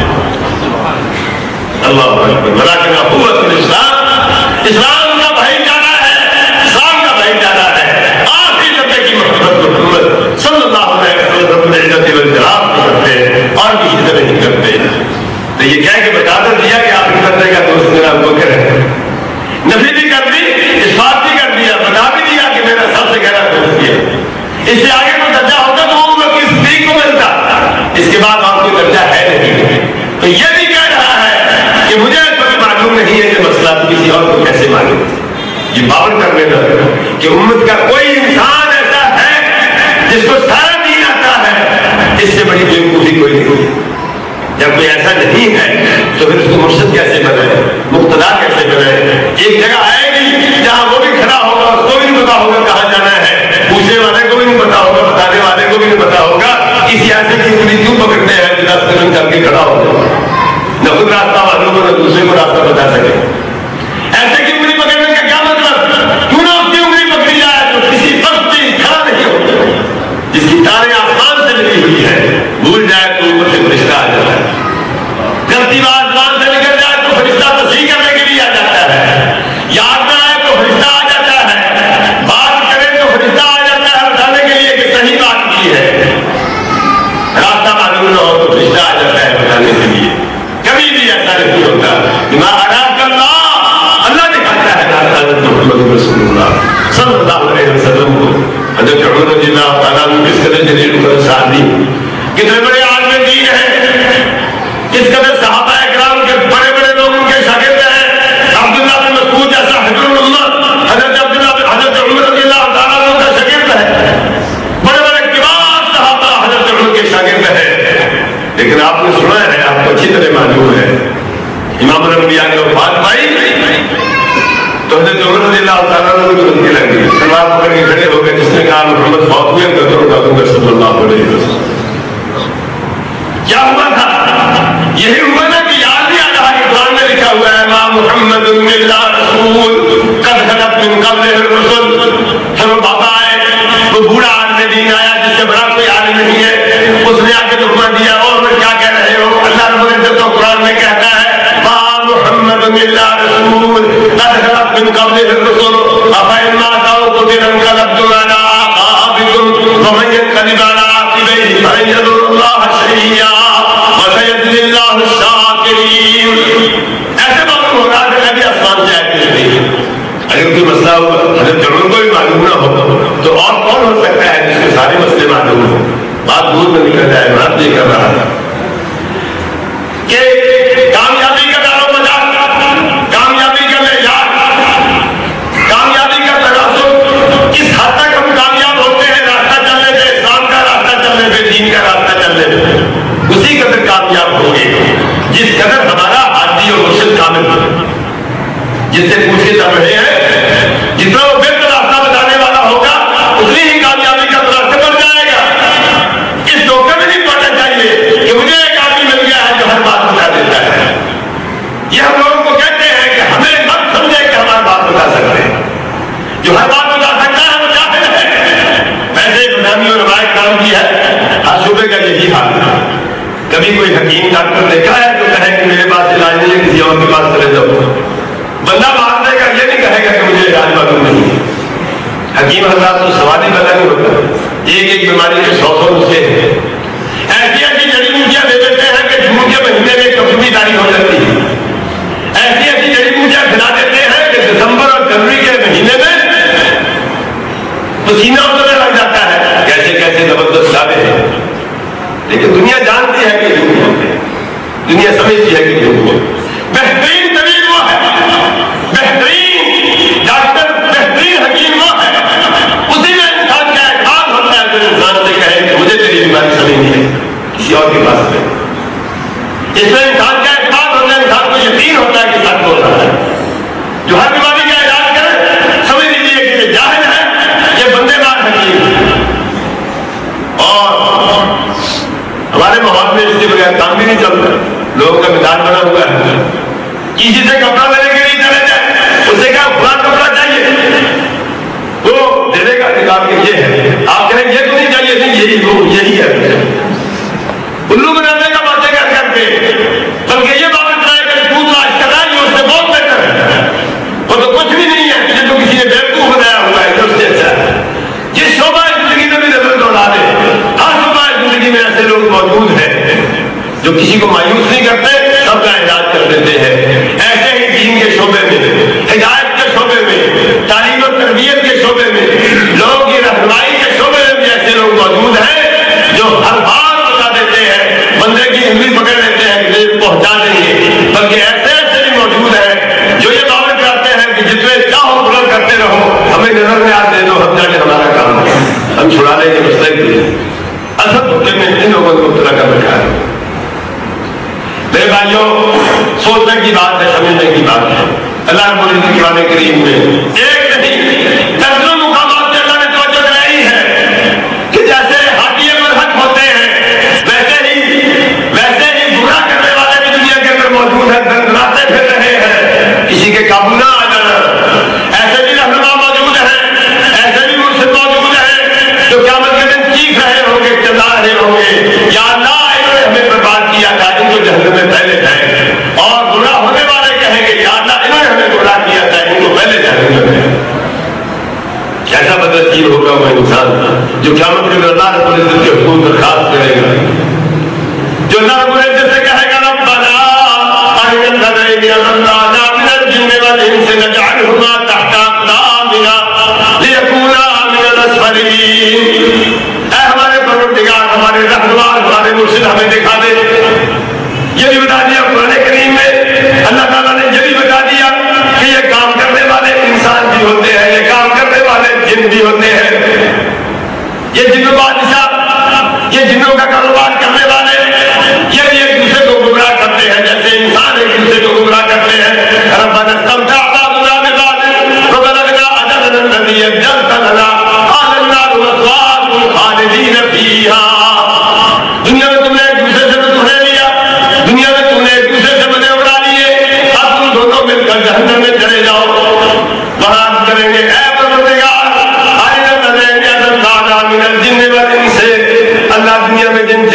اللہ اکبر۔ ولیکن اخوۃ الاسلام، اسلام کا بھائی چارہ ہے، اسلام کا بھائی چارہ ہے، آخری لمحے کی محبت محمد صلی اللہ علیہ وسلم رب العزت والجلال کو کرتے ہیں اور کسی سے نہیں کرتے۔ تو یہ کہہ کے بتا کر دیا کہ آپ کرنے کا دوست میرا ابوبکر ہے، نفی بھی کر دی، اس بات بھی کر دیا، بتا بھی دیا کہ میرا سب سے گہرا دوست ہے۔ اس سے آگے کوئی درجہ ہوتا تو وہ ابوبکر صدیق کو ملتا، اس کے بعد آپ کوئی درجہ ہے نہیں۔ تو یہ بھی کہہ رہا ہے کہ مجھے کوئی معلوم نہیں ہے کہ مسئلہ کسی اور کو کیسے معلوم ہے۔ یہ باور کر لینا کہ امت کا کوئی انسان ایسا ہے جس کو سارا دین آتا ہے، اس سے بڑی بیوقوفی کوئی نہیں ہوتی۔ جب کوئی ایسا نہیں ہے تو پھر اس کو مرشد کیسے بنائے، مقتدا کیسے بنائے؟ ایک جگہ آئے گی جہاں وہ بھی کھڑا ہوگا، اس کو بھی نہیں پتا ہوگا کہاں جانا ہے، پوچھنے والے کو بھی نہیں پتا ہوگا، بتانے والے کو بھی نہیں پتا ہوگا، کسی ایسے کی انگلی کیوں پکڑتے ہیں جو راستے میں چل کے کھڑا ہو جائے، نہ خود راستہ معلوم ہو نہ دوسرے کو راستہ بتا سکے۔ ایسے کی انگلی پکڑنے کا کیا مطلب؟ کیوں نہ اس کی انگلی پکڑی جائے جو کسی وقت بھی کھڑا نہیں ہوتا، جس کی تاریں آسمان سے لگی ہوئی ہے، بھول جائے تو اوپر سے فرشتہ آ جاتا ہے، غلطی آسمان سے نکل جائے تو فرشتہ تصحیح کرنے کے لیے آ جاتا ہے، یاد نہ آئے تو فرشتہ آ جاتا ہے، بات کرے تو فرشتہ آ جاتا ہے بتانے کے لیے کہ صحیح بات کی ہے، راستہ معلوم نہ ہو تو فرشتہ آ جاتا ہے بتانے کے لیے۔ کبھی بھی ایسا نہیں ہوتا، بما اراک اللہ، اللہ دکھاتا ہے حضرت محمد رسول اللہ صلی اللہ علیہ وسلم کو۔ حضرت عمر رضی اللہ تعالیٰ عنہ کس قدر جلیل القدر صحابی، کتنے بڑے عالم دین ہیں، کس قدر صحابہ اکرام کے بڑے بڑے لوگ ان کے شاگرد ہیں، عبداللہ بن مسعود جیسا حبر الامت حضرت عبداللہ حضرت عمر رضی اللہ تعالیٰ عنہ کا شاگرد ہے، بڑے بڑے کبار صحابہ حضرت عمر کے شاگرد ہیں، لیکن آپ نے سنا ہے، آپ کو اچھی طرح معلوم ہے، امام الانبیاء نے وفات پائی تو حضرت عمر رضی اللہ تعالیٰ عنہ کو رنگی لگ گئی، سلوار پکڑ کے کھڑے ہو گئے، جس نے کہا محمد فوت ہوئے تو تو اٹھا دوں گا صلی اللہ علیہ وسلم۔ کیا ہوا تھا؟ یہی ہوا نا کہ یاد نہیں آ رہا کہ قرآن میں لکھا ہوا ہے ما محمد الا رسول قد خلت من قبلہ الرسل۔ پھر وہ بابا آئے، وہ بوڑھا عالم دین آیا جس سے بڑا کوئی عالم نہیں ہے، اس نے آ کے تمہارا دیا، اور پھر کیا کہہ رہے ہو؟ اللہ رب العزت تو قرآن میں کہتا ہے ما محمد الا رسول قد خلت من قبلہ الرسل افإن مات أو قتل انقلبتم على أعقابكم ومن ينقلب على عقبيه فلن يضر الله شيئا وسيجزي الله الشاكرين۔ ایسے معلوم ہو رہا ہے کہ آسمان سے آئے تھے، اگر کوئی مسئلہ ہو حضرت عمر کو بھی معلوم نہ ہو تو اور کون ہو سکتا ہے جس کے سارے مسئلے معلوم ہو؟ بات دور میں نکل جائے، بات یہ کر رہا تھا کہ کامیابی کا دار و مدار، کامیابی کا معیار، کامیابی کا تناسب، کس حد تک ہم کامیاب ہوتے ہیں راستہ چلنے پہ، اسلام کا راستہ چلنے پہ، دین کا راستہ چلنے پہ، اسی قدر کامیاب ہوگے جس قدر ہمارا ہادی اور مرشد کامل ہو، جس سے پوچھے جا رہے ہیں جتنا وہ جاتی ہے، ہر شعبے کا یہی حال ہے. کبھی کوئی حکیم ڈاکٹر دیکھا ہے تو کہے کہ میرے پاس علاج نہیں ہے، کسی اور کے پاس چلے جاؤ. بندہ مار دے گا، یہ نہیں کہے گا کہ مجھے علاج معلوم نہیں ہے. حکیم حضرات تو سوادی پیدا نہیں ہوتا، ایک ایک بیماری کے سو سو نسخے ہیں. ایسی ایسی جڑی بوٹیاں دے دیتے ہیں کہ جون کے مہینے میں کبھی داری ہو جاتی ہے. ایسی ایسی جڑی بوٹیاں کھلا دیتے ہیں کہ دسمبر اور جنوری کے مہینے میں پسینہ اترنے لگ جاتا ہے. کیسے کیسے زبردست دعوے ہیں، لیکن دنیا جانتی ہے کہ جھوٹ بولتے ہیں، دنیا سمجھتی ہے کہ جھوٹ بولتے. بہترین طبیب وہ ہے، بہترین ڈاکٹر، بہترین حکیم وہ ہے، اسی میں انسان کا احساس ہوتا ہے جو انسان سے کہے کہ مجھے تیری بیماری سمجھنی ہے، کسی اور کے پاس نہیں. اس میں انسان کا احساس ہوتا ہے، انسان کو یقین ہوتا ہے کہ سچ بول رہا ہے. جو ہر بیماری کا علاج کرے سمجھ لیجیے کہ یہ جاہل ہے، یہ بندے مار حکیم ہے. اور ہمارے ماحول میں اس کے بغیر کام بھی نہیں چلتا. لوگوں کا مزاج بنا ہوا ہے، کسی سے کپڑا لینے کے لیے چلے جائیں، اس سے کہا فلاں کپڑا چاہیے، وہ دے دے گا نکال کے یہ ہے. آپ کہیں یہ تو نہیں چاہیے، نہیں یہی وہ یہی ہے. الو بنانے کا باتیں کر کر کے، بلکہ یہ بات ٹرائی کرے تو لاش کرا یہ اس سے بہت بہتر ہے. وہ تو کچھ بھی نہیں ہے، تجھے تو کسی نے بیوقوف بنایا ہوا ہے جو اس سے اچھا ہے. جس شعبہ زندگی میں بھی نظر دوڑا دے، ہر شعبہ زندگی میں ایسے لوگ موجود ہیں جو کسی کو مایوس نہیں کرتے، سب کا علاج کر دیتے ہیں. ایسے ہی دین کے شعبے میں، ہدایت کے شعبے میں، تعلیم و تربیت کے شعبے میں، لوگوں کی رہنمائی کے شعبے میں بھی ایسے لوگ موجود ہیں جو ہر بات بتا دیتے ہیں، بندے کی انگلی پکڑ لیتے ہیں کہ پہنچا دیں گے. بلکہ ایسے ایسے بھی موجود ہیں جو یہ دعوے کرتے ہیں کہ جتنے چاہو بلند کرتے رہو، ہمیں نظر میں آ دے دو، ہم جا کے ہمارا کام ہے، ہم چھڑا لیں گے مسئلے کے لیے. اصل مدعے میں ان لوگوں کو مبتلا کر رکھا ہے. میرے بھائیوں، سوچنے کی بات ہے، سمجھنے کی بات ہے. اللہ رب العزت قرآن کریم میں ایک نہیں درجنوں مقامات سے اللہ نے توجہ دلائی ہے کہ جیسے حاکم برحق ہوتے ہیں، ویسے ہی ویسے ہی گمراہ کرنے والے بھی دنیا کے اندر موجود ہیں، دندناتے پھر رہے ہیں، کسی کے قابو نہ آ جانا. ایسے بھی رہنما موجود ہیں، ایسے بھی مرشد موجود ہیں جو قیامت کے دن چیخ رہے ہوں گے، چلا رہے ہوں گے، یا اللہ انہوں نے ہمیں برباد کیا تھا، ان کو جہنم میں پہلے جائیں. اور گمراہ ہونے والے کہیں گے یا اللہ انہوں نے ہمیں گمراہ کیا تھا، ان کو پہلے جہنم میں. کیسا بدنصیب ہوگا وہ انسان جو قیامت کے دن اللہ رب العزت کے حقوق درخواست کرے گا، جو اللہ رب العزت سے کہے گا ربنا ارنا الذین ظلمنا من الجن والانس نجعلهما تحت اقدامنا لیکونا من الاسفلین. اے ہمارے پروردگار، ہمارے رہنما، ہمارے مرشد، ہمیں دکھا دے. یہ بھی بتا دیا قرآن کریم میں، اللہ تعالیٰ نے یہ بھی بتا دیا کہ یہ کام کرنے والے انسان بھی ہوتے ہیں، یہ کام کرنے والے جن بھی ہوتے ہیں. یہ جن بادشاہ، یہ جنوں کا کاروبار کرنے والے، یہ بھی ایک دوسرے کو گمراہ کرتے ہیں جیسے انسان ایک دوسرے کو گمراہ کرتے ہیں. ربنا استمتع بعضنا ببعض وبلغنا اجلنا الذي اجلت لنا قال النار مثواكم خالدين فيها. دنیا میں تم نے ایک دوسرے سے دھونے لیا، دنیا میں تم نے ایک دوسرے سے مزے اڑا لیے، اب تم دونوں مل کر جہنم میں چلے جاؤ. وہاں کریں گے اے پروردگار ارنا الذین ظلمنا من الجن والانس. اللہ دنیا میں جن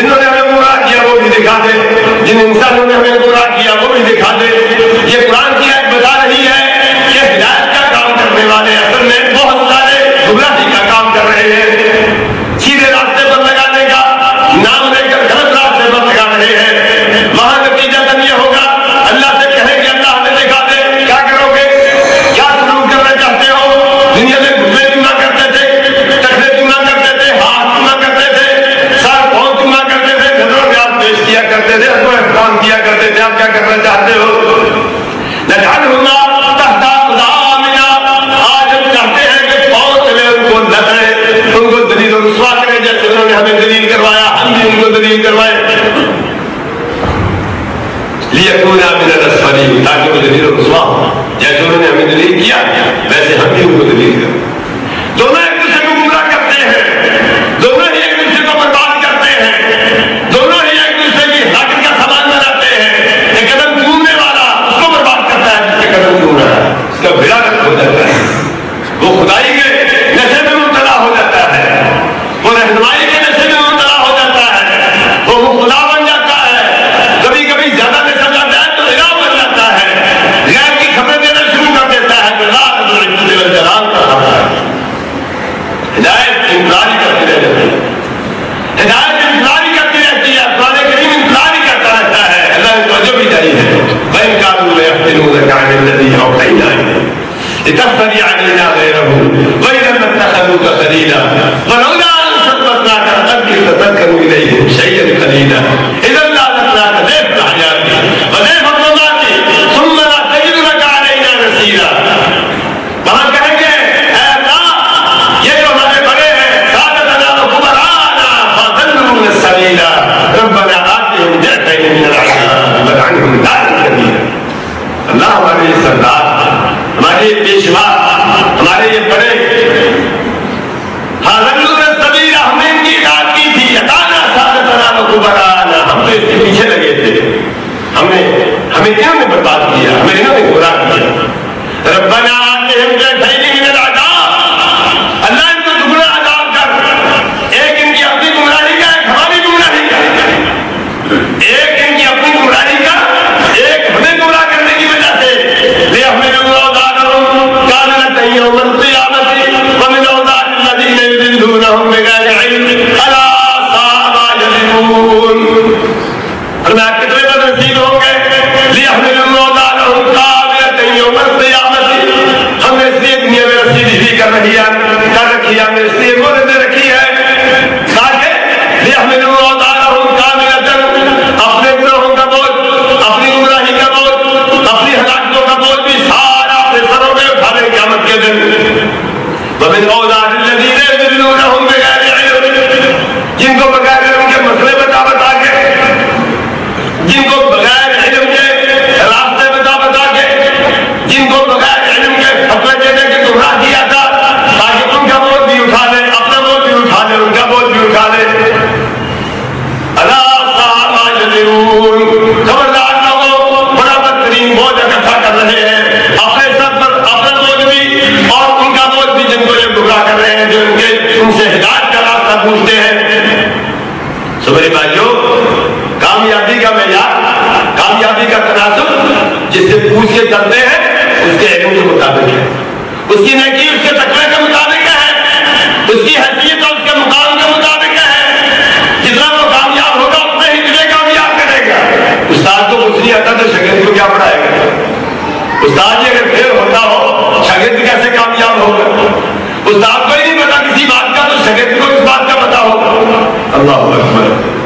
لتفتري علينا غيره وإذا ما اتخذوك خليلا ولولا أن ثبتناك لقد تذكر إليهم شيئا قليلا إذا لأذقناك ضعف الحياة وضعف الممات ثم لا تجد لك علينا نصيرا. وہاں کہیں گے اے اللہ یہ جو ہمارے بڑے ہیں سادتنا وكبراءنا فضلوا السبيل ربنا آتهم ضعفين من العذاب والعنهم لعنا كبيرا. اللہ ہمارے یہ سردار ہمارے یہ پیشوا ہمارے یہ بڑے فضلوا السبيل ہم نے ان کی اطاعت کی تھی اطاعنا سادتنا وكبراءنا ہم تو اس کے پیچھے لگے تھے ہم نے ہمیں انہوں نے برباد کیا ہمیں انہوں نے گمراہ کیا. ربنا آتهم ضعفين من العذاب اللہ ان کو دگنا عذاب کر ایک ان کی اپنی گمراہی کا ایک ہماری گمراہی کا ایک ان کی اپنی گمراہی کا ایک ہمیں گمراہ کرنے کی وجہ سے ليحملوا أوزارهم كاملة يوم القيامة ومن أوزار الذين يضلونهم بغير علم ألا ساء ما يزرون. اور میں کتنے پر نصیب ہوں گے ليحملوا أوزارهم كاملة يوم القيامة ہم نے اس لیے دنیا میں رسیدی بھی کر رہی ہے کر رکھی ہے ہم نے اس لیے بولے دے رکھی ہے تاکہ ليحملوا أوزارهم كاملة اپنے گناہوں کا بوجھ اپنی گمراہی کا بوجھ اپنی ہلاکتوں کا بوجھ بھی سارا اپنے سروں میں اٹھا لیں قیامت کے دن. ومن أوزار الذين يضلونهم بغير علم جن کو بغیر علم کے مسئلے بتا بتا کے جن کو بغیر علم کے راستے بتا بتا کے جن کو بغیر علم کے فتوے دینے کے گمراہ کیا تھا تاکہ ان کا بوجھ بھی اٹھا لے اپنا بوجھ بھی اٹھا لے ان کا بوجھ بھی اٹھا لے. الا ساء ما يزرون خبردار لوگوں بڑا بدترین بوجھ اکٹھا کر رہے ہیں اپنے سر پر اپنا بوجھ بھی اور ان کا بوجھ بھی جن کو یہ گمراہ کر رہے ہیں جو ان کے ان سے ہدایت کا راستہ پوچھتے ہیں. سو میرے بھائیوں کامیابی کا معیار کامیابی کا تناسب جس سے پوچھ کے چلتے ہیں اس کے علم کے مطابق ہے اس کی نیکی اس کے تقوی کے مطابق ہے اس کی حیثیت اور اس کے مقام کے مطابق ہے. جتنا وہ کامیاب ہوگا اتنا ہی تجھے کامیاب کرے گا. استاد کو کچھ نہیں آتا تو شاگرد کو کیا پڑھائے گا. استاد جی اگر فیل ہوتا ہو شاگرد کیسے کامیاب ہوگا. استاد کو ہی نہیں پتا کسی بات کا تو شاگرد کو اس بات کا پتا ہوگا. اللہ اکبر.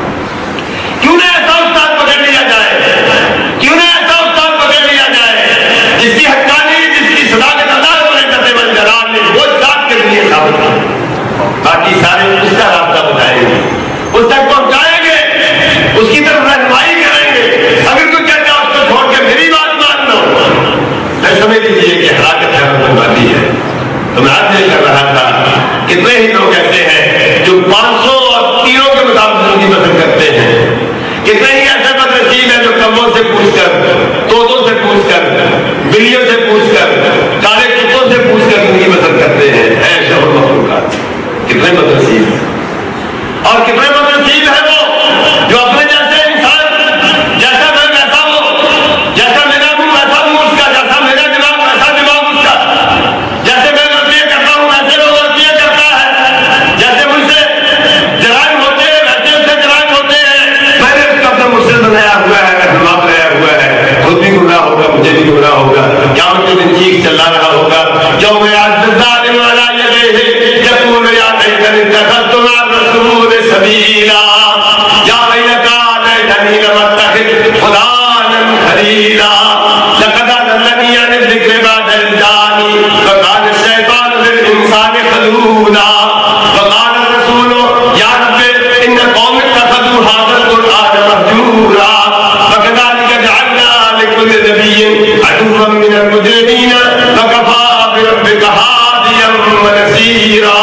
کیوں نہ ایسا استاد پکڑ لیا جائے کیوں نہ ایسا استاد پکڑ لیا جائے جس کی حقانی جس کی صداقت اللہ رب العزت والجلال نے وہ ذات کے لیے ثابت ہے. باقی سارے اس کا راستہ بتائیں گے اس تک پہنچائیں گے اس کی طرف رہنمائی کریں گے. اگر کوئی کہتا ہے اس کو چھوڑ کے میری بات مان لو میں سمجھ لیجیے کہ ہلاکت ہے بنواتی ہے. تو میں آج یہ کر رہا تھا کتنے ہی لوگ ایسے ہیں جو پانچ سو اور تینوں کے مطابق زندگی بسر کرتے ہیں. کتنے ہی ایسے بدنصیب ہیں جو کموں سے پوچھ کر طوطوں سے پوچھ کر بلیوں سے پوچھ کر کالے کتوں سے پوچھ کر زندگی بسر کرتے ہیں. اے شہر مخلوقات کتنے بدنصیب ہیں اور کتنے بدنصیب ہیں وہ جو اپنے جیسے انسان جیسا میں ویسا وہ جیسا میرا منہ ویسا منہ اس کا جیسا میرا دماغ ویسا دماغ اس کا جیسے میں غلطیاں کرتا ہوں ویسے وہ غلطیاں کرتا ہے جیسے مجھ سے جرائم ہوتے ہیں ویسے اس سے جرائم ہوتے ہیں. میں نے اس کا اپنا مجھ سے بنایا ہوا ہے رحمات رہا ہوا ہے خود بھی گمراہ ہوگا مجھے بھی گمراہ ہوگا. کیا مجھے دن چیخ چلا رہا ہوگا جو میں آج الظالم والا یہ يقول يا ليتني اتخذت مع الرسول سبيلا يا ويلتى ليتني لم اتخذ فلانا خليلا لقد أضلني عن الذكر بعد إذ جاءني وكان الشيطان للإنسان خذولا وقال الرسول يا رب إن قوم اتخذوا هذا القرآن مهجورا وكذلك جعلنا لكل نبي عدوا من المجرمين وكفى بربك هاديا ونصيرا.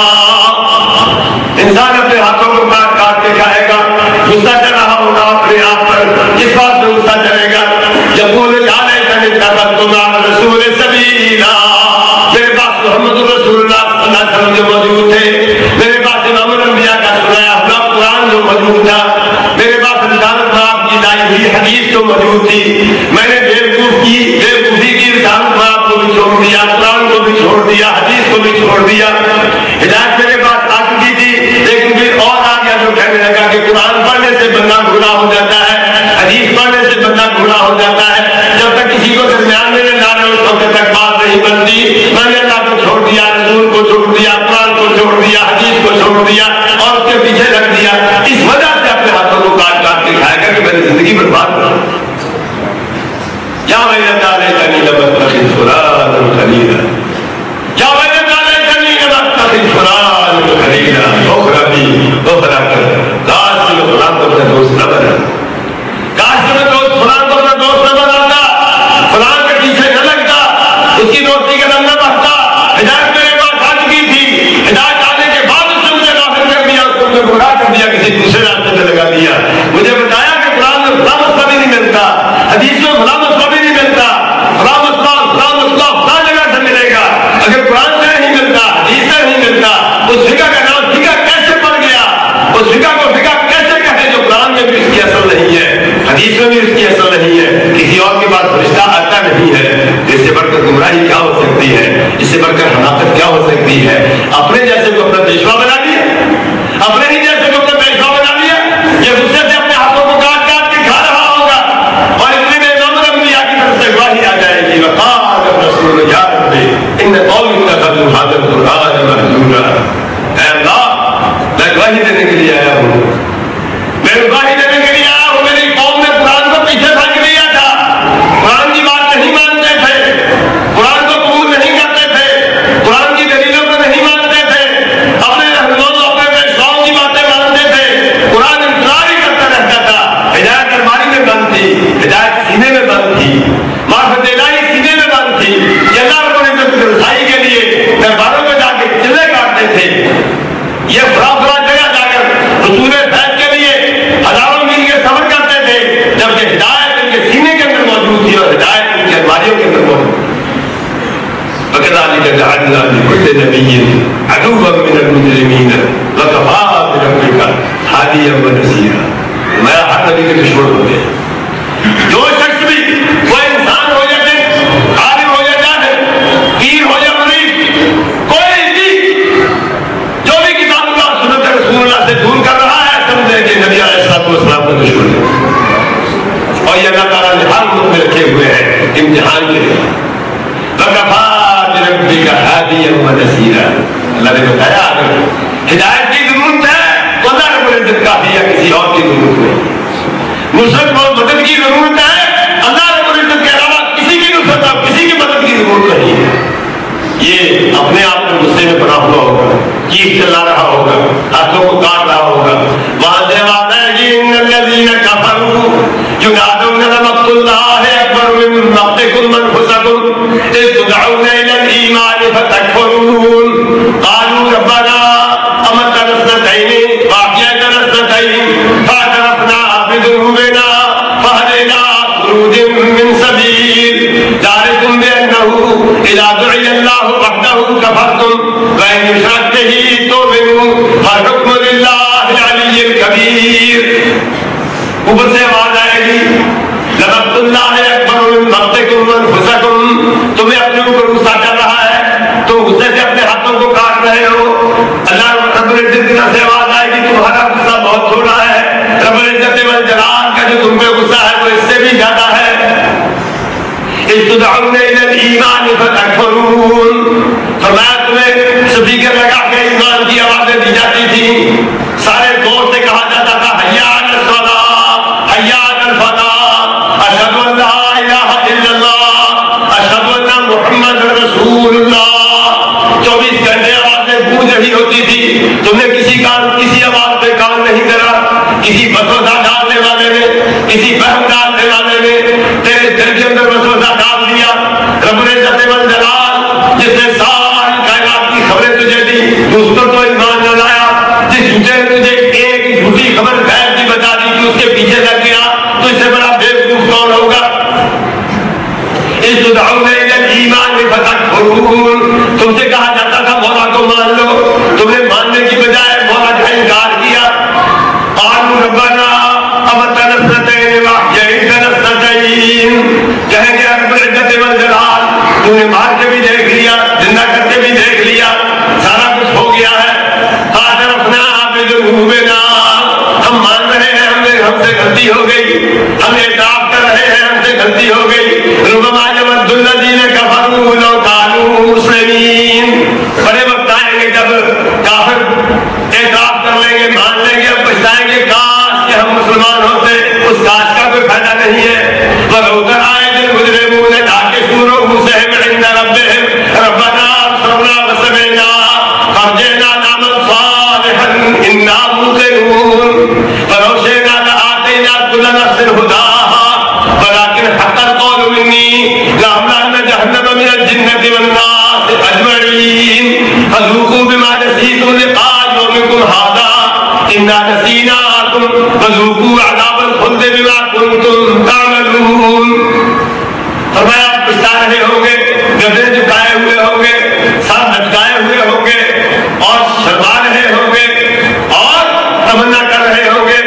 انسان اپنے ہاتھوں کو کاٹ کاٹ کے کھائے گا غصہ چل رہا ہوگا اپنے آپ پر کس بات میں غصہ چلے گا. یقول یا لیتنی اتخذت مع الرسول سبیلا میرے پاس محمد رسول اللہ صلی اللہ علیہ وسلم جو موجود تھے میرے پاس امام الانبیاء کا سنایا ہوا قرآن جو موجود تھا میرے پاس رسالت میں آپ کی لائی ہوئی حدیث جو موجود تھی میں نے بیوقوف کی بیوقوفی کی رسالت میں آپ کو بھی چھوڑ دیا قرآن کو بھی چھوڑ دیا حدیث کو بھی چھوڑ دیا. ہدایت میرے پاس آ چکی تھی لیکن پھر اور آ گیا جو کہنے لگا کہ قرآن پڑھنے سے بندہ گمراہ ہو جاتا ہے حدیث پڑھنے سے بندہ گمراہ ہو جاتا ہے. جب تک کسی کو درمیان میں نہ لانا اس وقت تک بات نہیں بنتی. میں نے اگر ہدایت کی ضرورت ہے تو اللہ رب العزت کافی ہے، کسی اور کی ضرورت نہیں. نصرت اور مدد کی ضرورت ہے، اللہ رب العزت کے علاوہ کسی کی نصرت اور کسی کی مدد کی ضرورت نہیں ہے. یہ اپنے آپ کو غصے میں پڑا ہوا ہوگا، چیخ چلا رہا ہوگا، ہاتھوں کو کاٹ رہا ہوگا. وہاں سے بات ہے کہ ان الذین کفروا ینادون لمقت اللہ اکبر من مقتکم انفسکم اذ تدعون الی الایمان فتکفرون قالوا ربنا امتنا اثنتین واحییتنا اثنتین فاعترفنا بذنوبنا فهدینا خروج من سبیل ذلکم بانه اذا دعی اللہ وحده کفرتم وان یشرک به تؤمنوا فالحکم للہ العلی الکبیر. اوپر سے آواز آئے گی لمقت اللہ اکبر من مقتکم انفسکم، تمہیں اپنے اوپر غصہ چل رہا ہے، تم غصے سے اپنے ہاتھوں کو کاٹ رہے ہو. اللہ رب العزت کی طرف سے آواز آئے گی تمہارا غصہ بہت تھوڑا ہے، رب العزت والجلال کا جو تم پہ غصہ ہے وہ اس سے بھی زیادہ ہے. تدعون الى الایمان فتکفرون، فرمایا تمہیں سپیکر لگا کے ایمان کی آوازیں دی جاتی تھی، سارے زور سے کہا جاتا تھا حیا علی الصلاۃ حیا علی الفلاح، اشہد ان لا الہ الا اللہ اشہد ان محمد رسول اللہ. چوبیس گھنٹے آوازیں گونج رہی ہوتی تھی، تم نے کسی کان کسی آواز پہ کان نہیں کرا. کسی وسوسہ ڈالنے والے نے، کسی بہم ڈالنے والے نے تیرے دل کے اندر وسوسہ ڈال دیا. رب العزت والجلال جس نے ساری کائنات کی خبریں تجھے دی، تو اس پر تو ایمان نہ لایا. جس جھوٹے نے تجھے ایک جھوٹی خبر غیب کی بتا دی کہ اس کے پیچھے لگ گیا، تو اس سے بڑا بیوقوف کون ہوگا؟ اس تدعون الی الایمان فتکفرون، تم سے کہا جاتا تھا مولا کو مان لو، تم نے ماننے کی بجائے مولا کا انکار کیا. قالوا ربنا امتنا اثنتین واحییتنا اثنتین، کہیں گے رب العزت والجلال تم نے مار کے بھی دیکھ لیا، زندہ کر کے بھی دیکھ لیا، سارا کچھ ہو گیا ہے. فاعترفنا بذنوبنا، ہم مان رہے ہیں ہم نے ہم سے غلطی ہو گئی، ہم اعتراف کر رہے ہیں ہم سے غلطی ہو گئی. ربما یود الذین کفروا لو کانوا مسلمین، بڑے وقت آئیں گے جب کافر اعتراف کر لیں گے، مان لیں گے، اب پچھتائیں گے کاش کہ ہم مسلمان ہوتے. اس کاش کا کوئی فائدہ نہیں ہے. وَلَوْ تَرَىٰ إِذِ الْمُجْرِمُونَ نَاكِسُو رُءُوسِهِمْ عِندَ رَبِّهِمْ رَبَّنَا أَبْصَرْنَا وَسَمِعْنَا فَارْجِعْنَا نَعْمَلْ صَالِحًا إِنَّا مُوقِنُونَ وَلَوْ شِئْنَا لَآتَيْنَا كُلَّ نَفْسٍ هُدَاهَا وَلَٰكِنْ حَقَّ الْقَوْلُ مِنِّي لَأَمْلَأَنَّ جَهَنَّمَ مِنَ الْجِنَّةِ وَالنَّاسِ أَجْمَعِينَ فَذُوقُوا بِمَا نَسِيتُمْ لِقَاءَ يَوْمِكُمْ هَٰذَا إِنَّا نَسِينَاكُمْ وَذُوقُوا عَذَابَ الْخُلْدِ بِمَا كُنتُمْ تَعْمَلُونَ. فرمایا آپ پچھتا رہے ہوں گے، گردن جھکائے ہوئے ہوں گے، سر لٹکائے ہوئے ہوں گے اور شرما رہے ہوں گے اور تمنا کر رہے ہوں گے،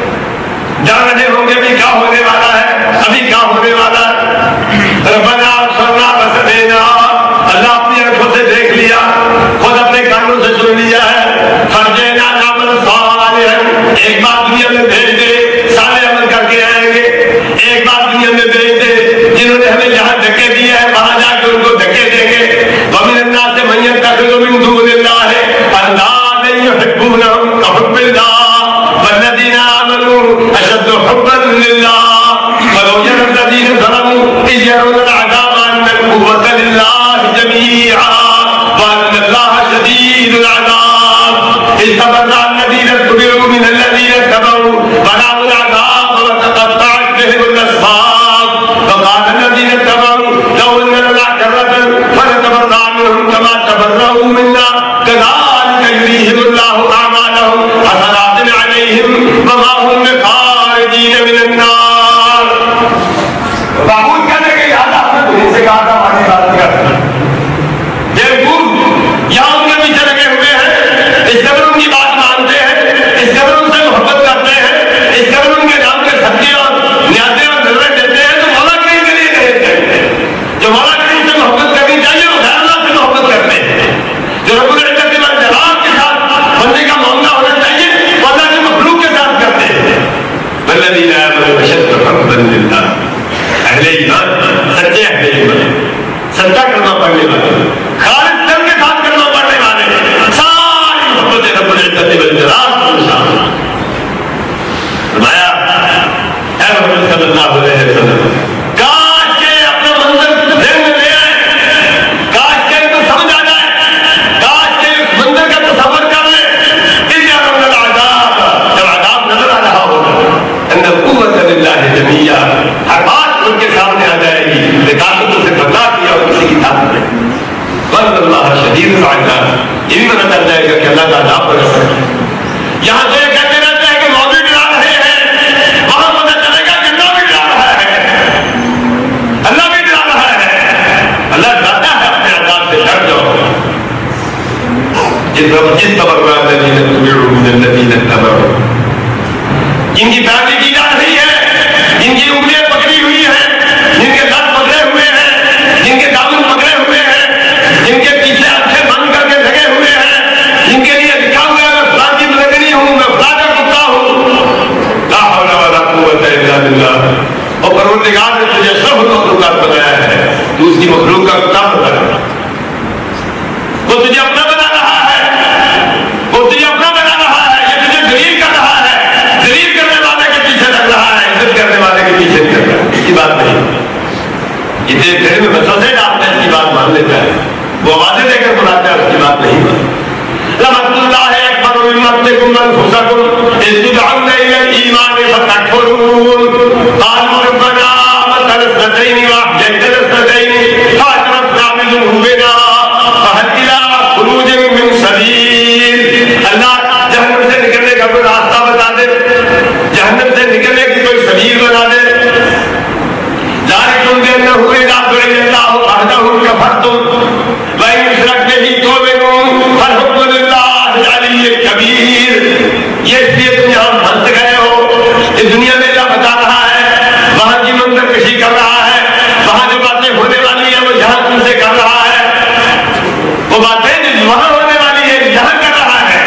جان رہے ہوں گے بھی کیا ہونے والا ہے، ابھی کیا ہونے والا ہے. ربنا ابصرنا وسمعنا، اللہ اپنی آنکھوں سے دیکھ لیا، خود اپنے کانوں سے سن لیا ہے. فرجعنا نعمل صالحا، ایک بات دنیا میں بھیج دے، سارے عمل کر کے آئیں گے. ایک بات دنیا میں بھیج دے، جنہوں نے ہمیں یہاں دھکے دیے ہیں وہاں جا کے ان کو دھکے دیں گے. ومن الناس من يتخذ من دون الله اندادا يحبونهم كحب الله والذين آمنوا اشد حبا لله ولو يرى الذين ظلموا اذ يرون العذاب ان القوة لله جميعا وان الله شديد العذاب اذ تبرأ الذين اتبعوا من الذين اتبعوا ورأوا العذاب وتقطعت بهم الاسباب وقال الذين اتبعوا لو ان لنا كرة فنتبرأ منهم كما تبرأوا منا كذلك يريهم الله اعمالهم حسرات عليهم وما هم بخارجين من النار. باقول کہنے کے یاد آپ نے تجھے سے کہا تھا ہماری بات کر بیوقوف یہاں ان کے پیچھے لگے ہوئے ہیں، اس قدر ان کی بات مانتے ہیں، اس قدر ان سے محبت کرتے ہیں، اس قدر ان کے نام کے صدقے اور نیازیں اور ضرورت دیتے ہیں. تو مولا کریم کے لیے نہیں دیتے، جو مولا کریم سے محبت کرنی چاہیے وہ غیر اللہ سے محبت کرتے ہیں، جو رب العزت والجلال کے ساتھ چل جائے گا کہ اللہ کا عذاب برس رہا ہے. یہاں تو یہ کہتے رہتے ہیں کہ مولوی ڈرا رہے ہیں, وہاں پتہ چلے گا کہ اللہ بھی ڈرا رہا ہے, اللہ بھی ڈرا رہا ہے. اللہ ڈراتا ہے اپنے عذاب سے ڈر جاؤ. جس تبرأ الذین اتبعوا من الذین اتبعوا, جن کی پیروی کی جا رہی ہے, جن کی انگلیاں پکڑی ہوئی ہیں, جن کے دست پکڑے ہوئے ہیں, جن کے دامن پکڑے ہوئے ہیں, جن کے پیچھے اچھے بند کر کے لگے ہوئے ہیں, جن کے لیے لکھا ہوا ہے میں فلاں کی ملگنی ہوں, میں فلاں کا کتا ہوں. لا حول ولا قوت الا باللہ. اور پروردگار نے تجھے سب مخلوقات بنایا ہے, تو اس کی مخلوق کا کتا بنا, وہ تجھے اپنا بنا رہا ہے, وہ تجھے اپنا بنا رہا ہے, یہ تجھے دلیل کر رہا ہے, دلیل کرنے والے کے پیچھے لگ رہا ہے, عزت کرنے والے کے پیچھے لگ رہا ہے. اس کی بات نہیں, جتنے گھر میں مسئلے ڈالتے ہیں اس کی بات مان لیتا ہے, وہ آوازیں دے کر بلاتا ہے, اس کی بات نہیں مانتا. لمت اللہ اکبر من مقتکم انفسکم اذ تدعون الی الایمان فتکفرون قالوا ربنا مثل اثنتین واحججنا اثنتین فاعترفنا بذنوبنا فهل الى خروج من سبیل. اللہ جہنم سے نکلنے کا کوئی راستہ بتا دے, جہنم سے نکلنے کی کوئی سبیل بنا دے. ذالکم بأنه اذا دعی اللہ وحدہ کفرتم وإن یشرک بہ تؤمنون فالحکم للہ العلی الکبیر. یہ اس لیے تم یہاں پھنس گئے ہو, اس دنیا میں کیا بتا رہا ہے, وہاں کی منظر کشی کر رہا ہے, وہاں جو باتیں ہونے والی ہیں وہ یہاں تم سے کر رہا ہے, وہ باتیں جو وہاں ہونے والی ہے یہاں کر رہا ہے.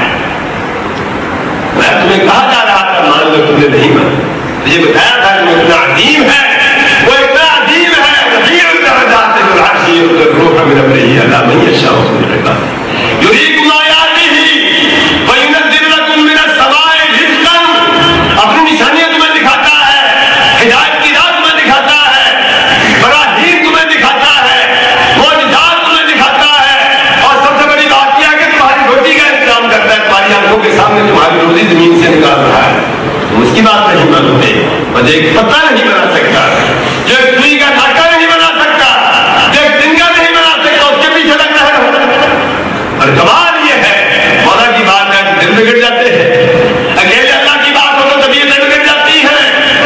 میں تمہیں کہا جا رہا تھا مان لو, تم نے نہیں مانا. مجھے بتایا تھا کہ وہ اتنا عظیم ہے, وہ اتنا عظیم ہے, رفیع الدرجات العرش یلقی الروح من امرہ علی من یشاء من عبادہ یریکم آیاتہ وینزل لکم من السماء رزقا. اپنی نشانیاں تمہیں دکھاتا ہے, ہدایت کی راہ تمہیں دکھاتا ہے, براہین تمہیں دکھاتا ہے, معجزات تمہیں دکھاتا ہے, اور سب سے بڑی بات یہ ہے کہ تمہاری روٹی کا انتظام کرتا ہے, تمہاری آنکھوں کے سامنے تمہاری روزی زمین سے نکال رہا ہے. تم اس کی بات نہیں مانتے. مجھے ایک پتہ نہیں بنا سکتا, جو ایک سوئی کا ڈھاکہ نہیں بنا سکتا, جو ایک تنگا نہیں بنا سکتا, اس کے پیچھے لگ رہے ہو. اور کمال یہ ہے, مولا کی بات ہے دل بگڑ جاتے ہیں, اکیلے اللہ کی بات ہو تو طبیعت بگڑ جاتی ہے,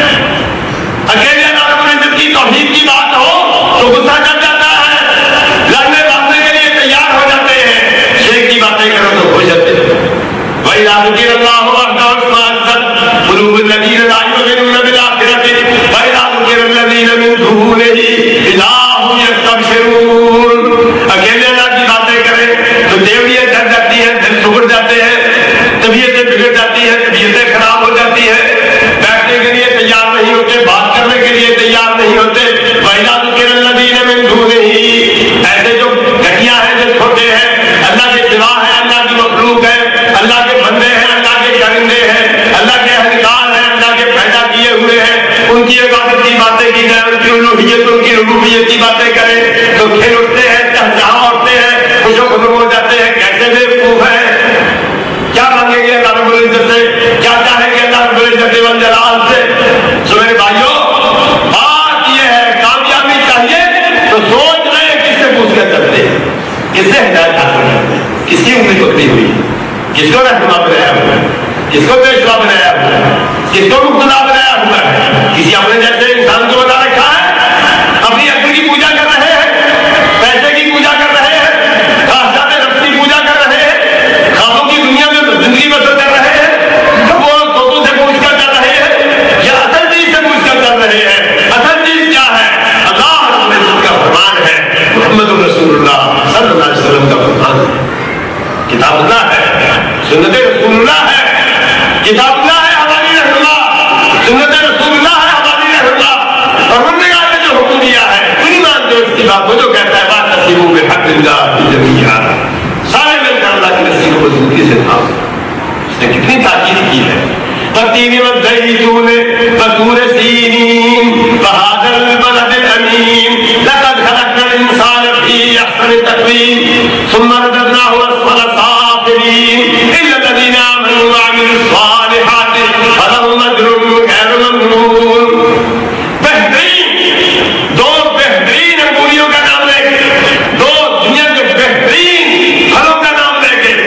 اکیلے اللہ رب العزت کی توحید کی بات ہو تو غصہ چڑھ جاتا ہے, لڑنے بانٹنے کے لیے تیار ہو جاتے ہیں, شیخ کی باتیں کرو تو ہو جاتے ہیں. وَإِذَا ذُكِرَ اللَّهُ وَحْدَهُ اطْمَأَنَّتْ قُلُوبُ الَّذِينَ لَا يُؤْمِنُونَ بِالْآخِرَةِ وَإِذَا ذُكِرَ الَّذِينَ مِن دُونِهِ إِذَا هُمْ يَسْتَبْشِرُونَ. اکیلے اللہ کی باتیں کریں تو دیوڑیاں ڈر جاتی ہیں, دل سکڑ جاتے ہیں, طبیعتیں بگڑ جاتی ہیں, طبیعتیں خراب ہو جاتی ہیں, بیٹھنے کے لیے تیار نہیں ہوتے, بات کرنے کے لیے تیار نہیں ہوتے. وَإِذَا ذُكِرَ الَّذِينَ مِن دُونِهِ, ایسے جو گھٹیا ہیں, جو چھوٹے ہیں, اللہ کے سوا ہے, اللہ کی مخلوق ہے, اللہ کے بندے ہیں, اللہ کے کرندے ہیں, اللہ کے اہلکار ہیں, اللہ کے پیدا کیے ہوئے ہیں, ان کی عبادت کی باتیں کی جائیں, ان کی الوہیت, ان کی ربوبیت کی باتیں کریں تو کھیل اٹھتے ہیں, چہچہا اٹھتے ہیں, خوش و خرم ہو جاتے ہیں. کیسے بیوقوف ہیں, کیا مانگیں گے اللہ رب العزت سے, کیا چاہیں گے اللہ رب العزت والجلال سے. سو میرے بھائیوں, بات یہ ہے کامیابی چاہیے تو سوچ رہے ہیں کس سے پوچھ کر چلتے ہیں, کس سے ہدایت حاصل کرتے ہیں, کس کی انگلی پکڑی ہوئی, کس کو رہنما بنایا ہوا ہے, کس کو پیشوا بنایا ہوا ہے, کس کو مقتدا بنایا ہوا ہے. کسی اپنے جیسے انسان کو بتا رکھا ہے, اپنی عقل کی پوجا کر رہے ہیں, پیسے کی پوجا کر رہے ہیں, خواہشات نفس کی پوجا کر رہے ہیں, خوابوں کی دنیا میں زندگی بسر کر رہے ہیں, وہ طوطوں سے پوچھ کر کر رہے ہیں یا اصل چیز سے پوچھ کر کر رہے ہیں. اصل چیز کیا ہے, اللہ رب العزت کا فرمان ہے, محمد رسول اللہ صلی اللہ علیہ وسلم کا فرمان ہے. کتاب اللہ ہے, سنت رسول اللہ ہے, کتاب اللہ ہے, ہماری رحم اللہ, سنت رسول اللہ ہے, ہماری رحم اللہ. اور ہم نے آگے جو حکم دیا ہے پوری بات جو اس کی بات وہ جو کہتا ہے بات نصیبوں میں حق اللہ کی جميعا, سارے مل کر اللہ کی نصیب کو مضبوطی سے تھا. اس نے کتنی تاکید کی ہے. والتين والزيتون وطور سينين وهذا البلد الأمين لقد خلقنا الإنسان في أحسن تقويم ثم رددناه أسفل سافلين إلا الذين آمنوا وعملوا الصالحات فلهم أجر غير ممنون. بہترین دو بہترین انگوریوں کا نام لے کے, دو دنیا کے بہترین پھلوں کا نام لے کے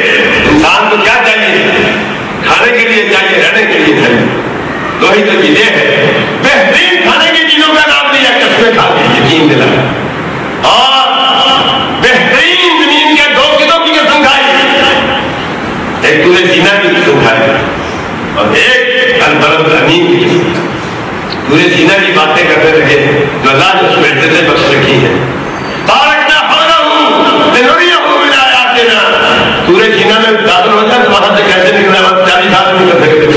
ایک پورے سینہ کی قسم ہے اور ایک البلد الامین کی قسم. پورے سینہ کی باتیں کرتے رہے جو اللہ نے اس میں عزتیں بخش رکھی ہیں. بارکنا حولہ لنریہ من آیاتنا. پورے سینہ میں داخل ہوتا ہے تو وہاں سے کیسے نکلے؟ وقت چالیس آدمی نکل سکے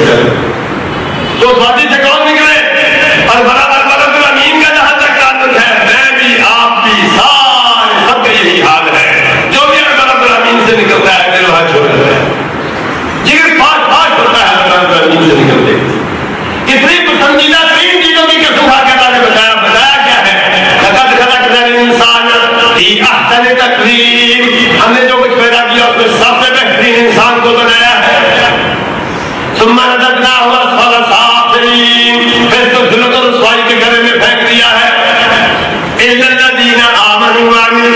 تو اس وادی سے کون نکلے؟ اور بڑا البلد الامین کا جہاں تک تعلق ہے میں بھی آپ بھی سارے سب کا یہی حال ہے. جو بھی البلد الامین سے نکلتا ہے پھر وہاں چھوڑ دیتا ہے. جگر پاس پاس ہوتا ہے البلد الامین سے نکلتے. کتنی پسندیدہ تین چیزوں کی قسم کھا کے اللہ نے بتایا. بتایا کیا ہے؟ لقد خلقنا الانسان فی احسن تقویم. ہم نے جو کچھ پیدا کیا اس میں سب سے بہترین انسان کو بنایا ہے. ثم رددناہ اسفل سافلین. پھر تو ذلت و رسوائی کے گڑھے میں پھینک دیا ہے. الا الذین آمنوا وعملوا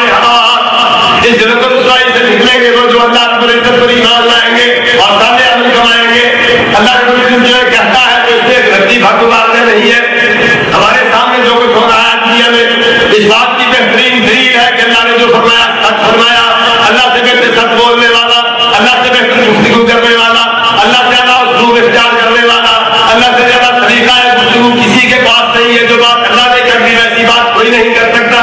الصالحات. اس ذلت و رسوائی سے نکلیں گے وہ جو اللہ رب العزت پر ایمان لائیں گے اور صالح عمل کمائیں گے. اللہ رب العزت جو کہتا ہے تو اس سے ایک ردی بھگ مارنے نہیں ہے. ہمارے سامنے جو کچھ ہو رہا ہے دنیا میں اس بات کی بہترین دلیل ہے کہ اللہ نے جو فرمایا سچ فرمایا. اللہ سے بہتر سچ بولنے والا, اللہ سے بہتر گفتگو کرنے والا, اللہ سے زیادہ اسلوب اختیار کرنے والا, اللہ سے زیادہ طریقہ ہے گفتگو کسی کے پاس نہیں ہے. جو بات اللہ نے کر دی ویسی بات کوئی نہیں کر سکتا.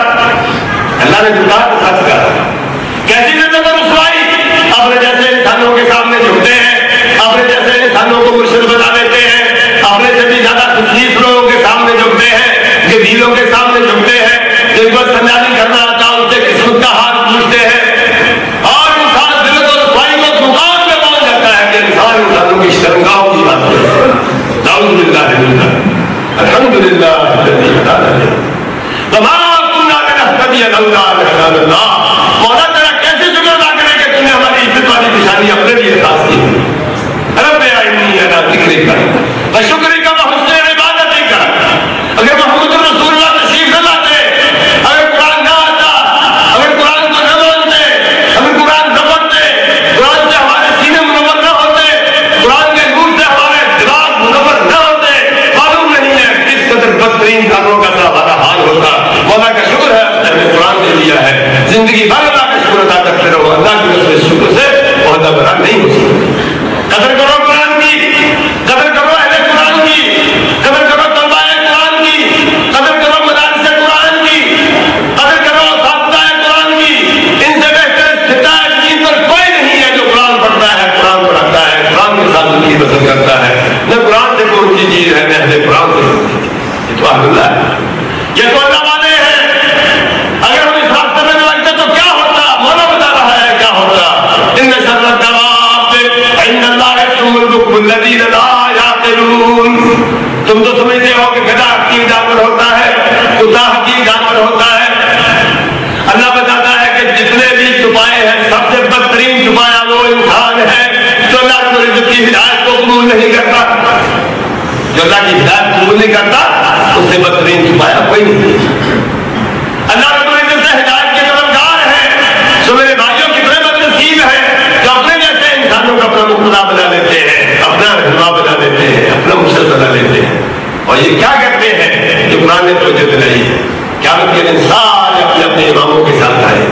اللہ نے جو کہا تو سچ کہا. کیسی ذلت و رسوائی؟ اپنے جیسے انسانوں کے سامنے جھکتے ہیں, اپنے جیسے انسانوں کو مرشد بنا دیتے ہیں, اپنے سے بھی زیادہ تشریف لوگوں کے سامنے جھکتے ہیں, جبیلوں کے سامنے جھکتے ہیں, جن کو سنجانی کرنا آتا ان سے قسمت کا ہاتھ پوچھتے ہیں. اور انسان ذلت و رسوائی کو مقام پہ پہنچ جاتا ہے کہ انسان انسانوں کی شرمگاہوں کی بات کرتا ہے. نعوذ باللہ من ذلک. الحمدللہ الذی ہدانا وما كنا لنهتدي لولا ان هدانا اللہ. مولا تیرا کیسے شکر ادا کریں کہ تم نے ہماری عزت والی نشانی اپنے لیے خاص کی. رب اعنی علی ذکرک وشکرک وحسن عبادتک. اگر محمد رسول اللہ تشریف نہ لاتے, اگر قرآن نہ آتا, اگر قرآن کو نہ مانتے, اگر قرآن نہ پڑھتے, قرآن سے ہمارے سینے منور نہ ہوتے, قرآن کے نور سے ہمارے دماغ منور نہ ہوتے, معلوم نہیں ہے کس قدر بدترین کاموں کا ہمارا حال ہوتا. مولا کا شکر ہے اس نے ہمیں قرآن دے دیا ہے. زندگی بھر اللہ کا شکر ادا کرتے رہو. اللہ کے اس شکر سے عہدہ برا نہیں ہو سکتا. قدر کرو قرآن کی, قدر کرو اہل قرآن کی, قدر کرو طلباء قرآن کی, قدر کرو مدارس قرآن کی, قدر کرو اساتذہ قرآن کی. ان سے بہتر ستائے دین پر کوئی نہیں ہے جو قرآن پڑھتا ہے, قرآن پڑھاتا ہے, قرآن کے ساتھ زندگی بسر کرتا ہے. نہ قرآن سے کوئی اونچی چیز ہے, نہ اہل قرآن سے. یہ تو اہل اللہ ہے, یہ تو اللہ والے ہیں. اگر ہم اس راستے میں نہ لگتے تو کیا ہوتا؟ مولا بتا رہا ہے کیا ہوتا. ان شر الدواب عند اللہ الصم البکم الذین لا یعقلون. تم تو سمجھتے ہو کہ گدھا حقیر جانور ہوتا ہے, کتا حقیر جانور ہوتا ہے. اللہ بتاتا ہے کہ جتنے بھی چھپائے ہیں سب سے بدترین چھپایا وہ انسان ہے جو اللہ رب العزت کی ہدایت کو قبول نہیں کرتا. جو اللہ کی ہدایت قبول نہیں کرتا اس سے بدترین چھپایا کوئی نہیں. اللہ رب العزت سے ہدایت کے طلبگار ہیں. سو میرے بھائیوں کتنے بدنصیب ہیں جو اپنے جیسے انسانوں کو اپنا مقتدا بنا لیتے ہیں, اپنا رہنما بنا لیتے ہیں, اپنا مرشد بنا لیتے ہیں. اور یہ کیا کرتے ہیں جو قرآن نے توجہ دلائی ہے. قیامت کے دن سارے اپنے اپنے اماموں کے ساتھ آئے.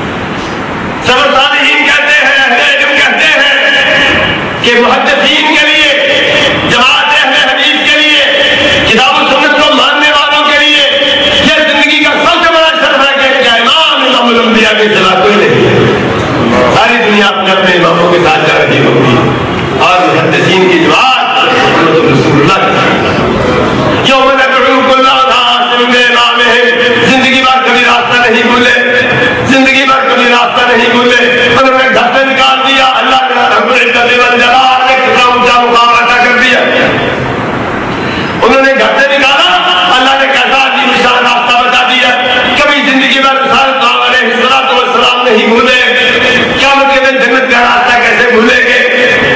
سب صالحین کہتے ہیں, اہل علم کہتے ہیں کہ محدثین کے لیے, جماعت اہل حدیث کے لیے, کتاب و سنت کو ماننے والوں کے لیے یہ زندگی کا سب سے بڑا شرف ہے کہ کیا امام امام الانبیاء کے سوا کوئی نہیں ہے. ساری دنیا اپنے اپنے اماموں کے ساتھ جا رہی ہوگی اور محدثین کی جماعت محمد رسول اللہ کی. یوم ندعو کل اناس بامامہم. زندگی بھر کبھی راستہ نہیں بھولے, زندگی بھر کبھی راستہ نہیں بھولے. انہوں نے گھر سے نکال دیا, اللہ نے رب العزت والجلال نے کتنا اونچا مقام عطا کر دیا. انہوں نے گھر سے نکالا, اللہ نے کیسا عظیم شان راستہ بتا دیا. کبھی زندگی بھر رسالت علیہ الصلوۃ والسلام نہیں بھولے. قیامت کے دن جنت کا راستہ کیسے بھولیں گے؟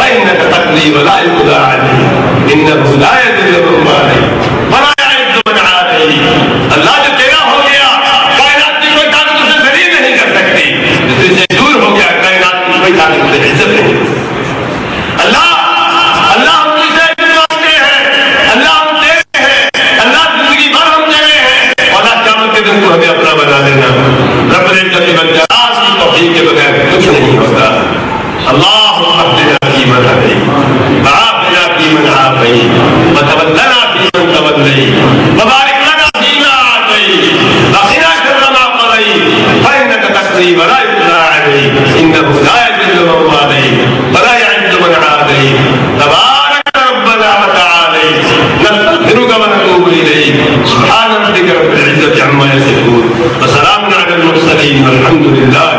فإنك تقضي ولا يقضى عليك إنه لا يذل من واليت ولا يعز من عاديت. اللہ جو تیرا ہو گیا کائنات کی کوئی طاقت اسے ذلیل نہیں کر سکتی، جو تجھ سے دور ہو گیا کائنات کی کوئی طاقت اسے عزت نہیں. اللہ اللہ ہم تجھ سے مانتے ہیں، اللہ ہم تیرے ہیں، اللہ زندگی بھر ہم تیرے ہیں، اور اللہ قیامت کے دن کو ہمیں اپنا بنا دینا. رب العزت والجلال کی توفیق کے بغیر کچھ نہیں ہوتا. اللهم اهدنا فيمن هديت وعافنا فيمن عافيت وتولنا فيمن توليت وبارك لنا فيما اعطيت وقنا شر ما قضيت فانك تقضي ولا يقضى عليك انه لا يذل من واليت ولا يعز من عاديت. تبارك ربنا وتعاليت نستغفرك ونتوب اليك. سبحان ربك رب العزه عما يصفون وسلام على المرسلين والحمد لله